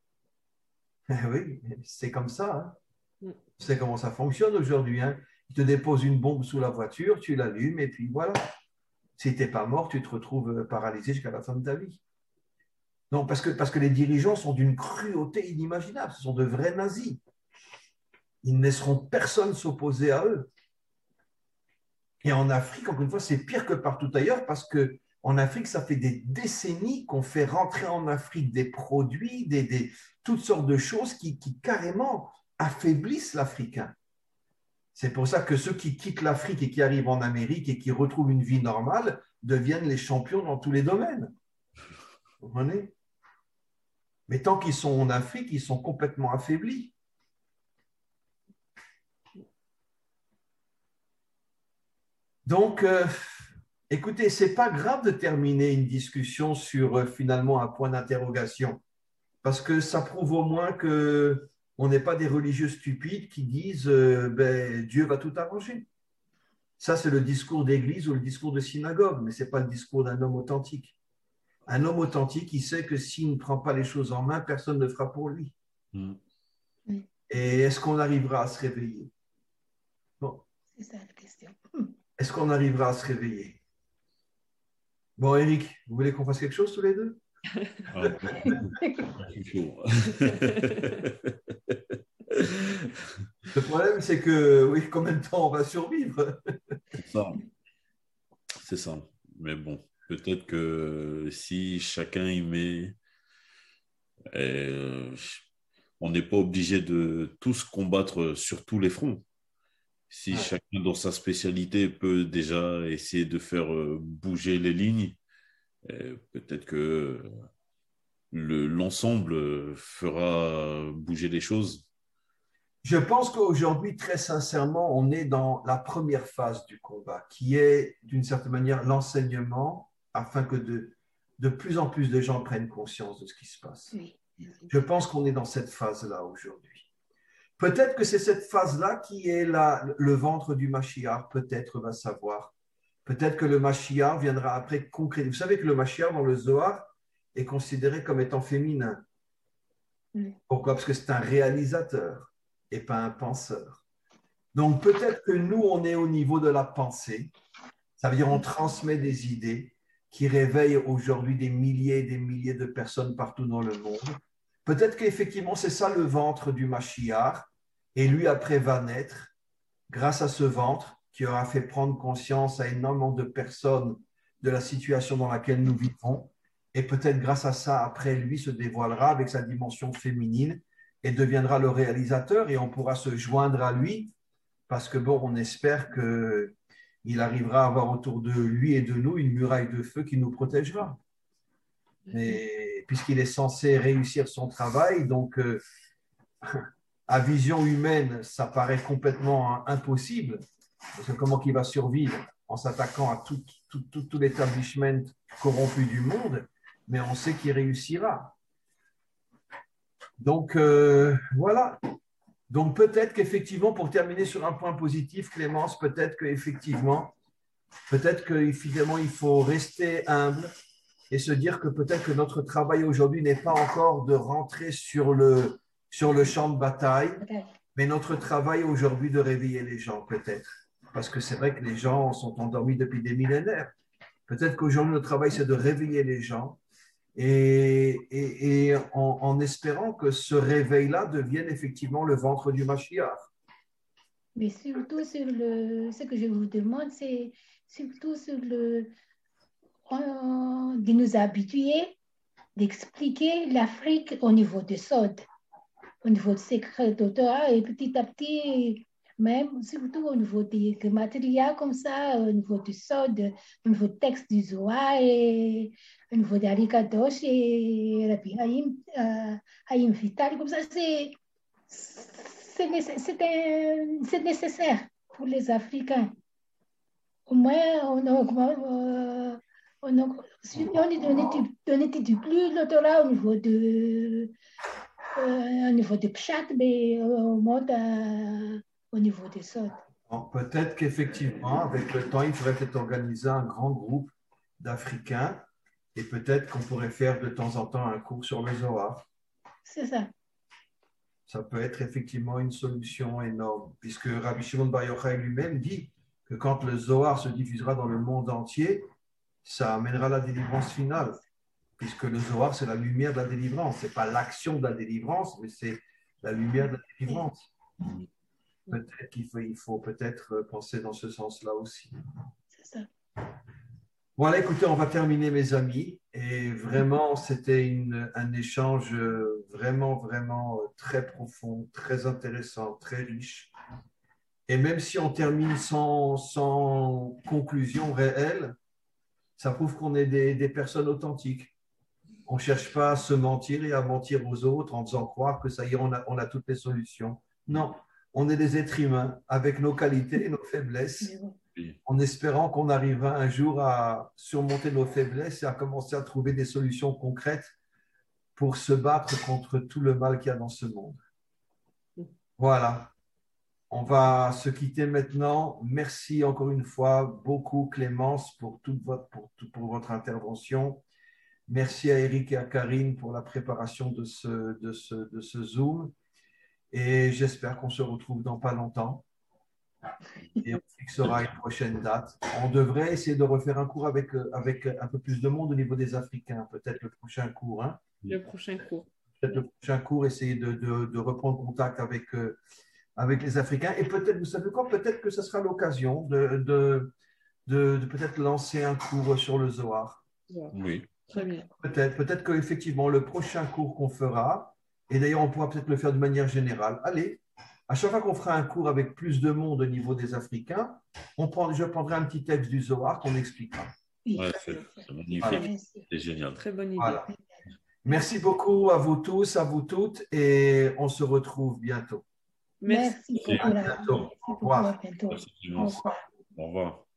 Oui, c'est comme ça. Hein. Tu sais comment ça fonctionne aujourd'hui. Hein. Ils te déposent une bombe sous la voiture, tu l'allumes et puis voilà. Si tu n'es pas mort, tu te retrouves paralysé jusqu'à la fin de ta vie. Non, parce que, parce que les dirigeants sont d'une cruauté inimaginable. Ce sont de vrais nazis. Ils ne laisseront personne s'opposer à eux. Et en Afrique, encore une fois, c'est pire que partout ailleurs parce qu'en Afrique, ça fait des décennies qu'on fait rentrer en Afrique des produits, des, des, toutes sortes de choses qui, qui carrément affaiblissent l'Africain. C'est pour ça que ceux qui quittent l'Afrique et qui arrivent en Amérique et qui retrouvent une vie normale deviennent les champions dans tous les domaines. Vous comprenez? Mais tant qu'ils sont en Afrique, ils sont complètement affaiblis. Donc, euh, écoutez, ce n'est pas grave de terminer une discussion sur euh, finalement un point d'interrogation, parce que ça prouve au moins qu'on n'est pas des religieux stupides qui disent euh, ben, Dieu va tout arranger. Ça, c'est le discours d'église ou le discours de synagogue, mais ce n'est pas le discours d'un homme authentique. Un homme authentique, il sait que s'il ne prend pas les choses en main, personne ne le fera pour lui. Mm. Et est-ce qu'on arrivera à se réveiller? Bon. C'est ça la question. Est-ce qu'on arrivera à se réveiller? Bon, Eric, vous voulez qu'on fasse quelque chose tous les deux? Ah, le problème, c'est que, oui, combien de temps on va survivre? C'est ça. C'est ça. Mais bon, peut-être que si chacun y met, euh, on n'est pas obligé de tous combattre sur tous les fronts. Si Ouais. chacun dans sa spécialité peut déjà essayer de faire euh, bouger les lignes, euh, peut-être que le, l'ensemble euh, fera bouger les choses. Je pense qu'aujourd'hui, très sincèrement, on est dans la première phase du combat, qui est d'une certaine manière l'enseignement, afin que de, de plus en plus de gens prennent conscience de ce qui se passe. Oui. Je pense qu'on est dans cette phase-là aujourd'hui. Peut-être que c'est cette phase-là qui est la, le ventre du Mashiach, peut-être, va savoir. Peut-être que le Mashiach viendra après concret. Vous savez que le Mashiach dans le Zohar est considéré comme étant féminin. Mm. Pourquoi? Parce que c'est un réalisateur et pas un penseur. Donc peut-être que nous, on est au niveau de la pensée. Ça veut dire on transmet des idées qui réveillent aujourd'hui des milliers et des milliers de personnes partout dans le monde. Peut-être qu'effectivement, c'est ça le ventre du Mashiach. Et lui, après, va naître grâce à ce ventre qui aura fait prendre conscience à énormément de personnes de la situation dans laquelle nous vivons. Et peut-être grâce à ça, après, lui se dévoilera avec sa dimension féminine et deviendra le réalisateur et on pourra se joindre à lui parce que, bon, on espère qu'il arrivera à avoir autour de lui et de nous une muraille de feu qui nous protégera. Mais puisqu'il est censé réussir son travail, donc euh, à vision humaine, ça paraît complètement impossible. Parce que comment il va survivre en s'attaquant à tout, tout, tout, tout l'établissement corrompu du monde, mais on sait qu'il réussira. Donc euh, voilà. Donc peut-être qu'effectivement, pour terminer sur un point positif, Clémence, peut-être qu'effectivement, peut-être qu'évidemment, il faut rester humble et se dire que peut-être que notre travail aujourd'hui n'est pas encore de rentrer sur le, sur le champ de bataille, Okay. mais notre travail aujourd'hui de réveiller les gens, peut-être. Parce que c'est vrai que les gens sont endormis depuis des millénaires. Peut-être qu'aujourd'hui, notre travail, c'est de réveiller les gens et, et, et en, en espérant que ce réveil-là devienne effectivement le ventre du Mashiach. Mais surtout sur le, ce que je vous demande, c'est surtout sur le, euh, de nous habituer, d'expliquer l'Afrique au niveau de Sod, au niveau de secret doctorat, et petit à petit, même surtout au niveau des, des matériaux comme ça, au niveau du Sod, au niveau du texte du Zohar, et au niveau d'Ari Kadosh et Rabbi Haïm, euh, Haïm Vital, comme ça, c'est c'est nécess- c'est un- c'est nécessaire pour les Africains. Au moins, on augmente, euh, on, aug- si on est- on n'étudie on n'étudie plus le Torah au niveau de, euh, au niveau de Pshat, mais on monte à- au niveau des Sod. Donc, peut-être qu'effectivement, avec le temps, il faudrait peut-être organiser un grand groupe d'Africains et peut-être qu'on pourrait faire de temps en temps un cours sur le Zohar. C'est ça. Ça peut être effectivement une solution énorme, puisque Rabbi Shimon Bar Yochai lui-même dit que quand le Zohar se diffusera dans le monde entier, ça amènera la délivrance finale, puisque le Zohar, c'est la lumière de la délivrance. Ce n'est pas l'action de la délivrance, mais c'est la lumière de la délivrance. Peut-être qu'il faut, il faut peut-être penser dans ce sens-là aussi. C'est ça. Voilà, écoutez, on va terminer, mes amis. Et vraiment, c'était une- un échange vraiment, vraiment très profond, très intéressant, très riche. Et même si on termine sans, sans conclusion réelle, ça prouve qu'on est des, des personnes authentiques. On ne cherche pas à se mentir et à mentir aux autres en faisant croire que ça y est, on a, on a toutes les solutions. Non, on est des êtres humains avec nos qualités et nos faiblesses, Mais bon. Oui. en espérant qu'on arrivera un jour à surmonter nos faiblesses et à commencer à trouver des solutions concrètes pour se battre contre tout le mal qu'il y a dans ce monde. Voilà. On va se quitter maintenant. Merci encore une fois beaucoup, Clémence, pour, toute votre, pour, tout- pour votre intervention. Merci à Eric et à Karine pour la préparation de ce, de ce, de ce Zoom. Et j'espère qu'on se retrouve dans pas longtemps. Et on fixera une prochaine date. On devrait essayer de refaire un cours avec, avec un peu plus de monde au niveau des Africains. Peut-être le prochain cours. Hein. Le prochain cours. Peut-être le prochain cours, essayer de, de, de reprendre contact avec, euh, avec les Africains. Et peut-être, vous savez quoi, peut-être que ce sera l'occasion de, de, de, de peut-être lancer un cours sur le Zohar. Oui. Très bien. Peut-être, peut-être qu'effectivement, le prochain cours qu'on fera, et d'ailleurs, on pourra peut-être le faire de manière générale. Allez, À chaque fois qu'on fera un cours avec plus de monde au niveau des Africains, on prend, je prendrai un petit texte du Zohar qu'on expliquera. Oui. Ouais, c'est c'est magnifique, Voilà. Merci. c'est génial. Très bonne idée. Voilà. Merci beaucoup à vous tous, à vous toutes, et on se retrouve bientôt. Merci. Merci Merci. beaucoup. À bientôt. Merci Au beaucoup. À revoir. bientôt. Merci, Au Clémence. revoir. Au revoir.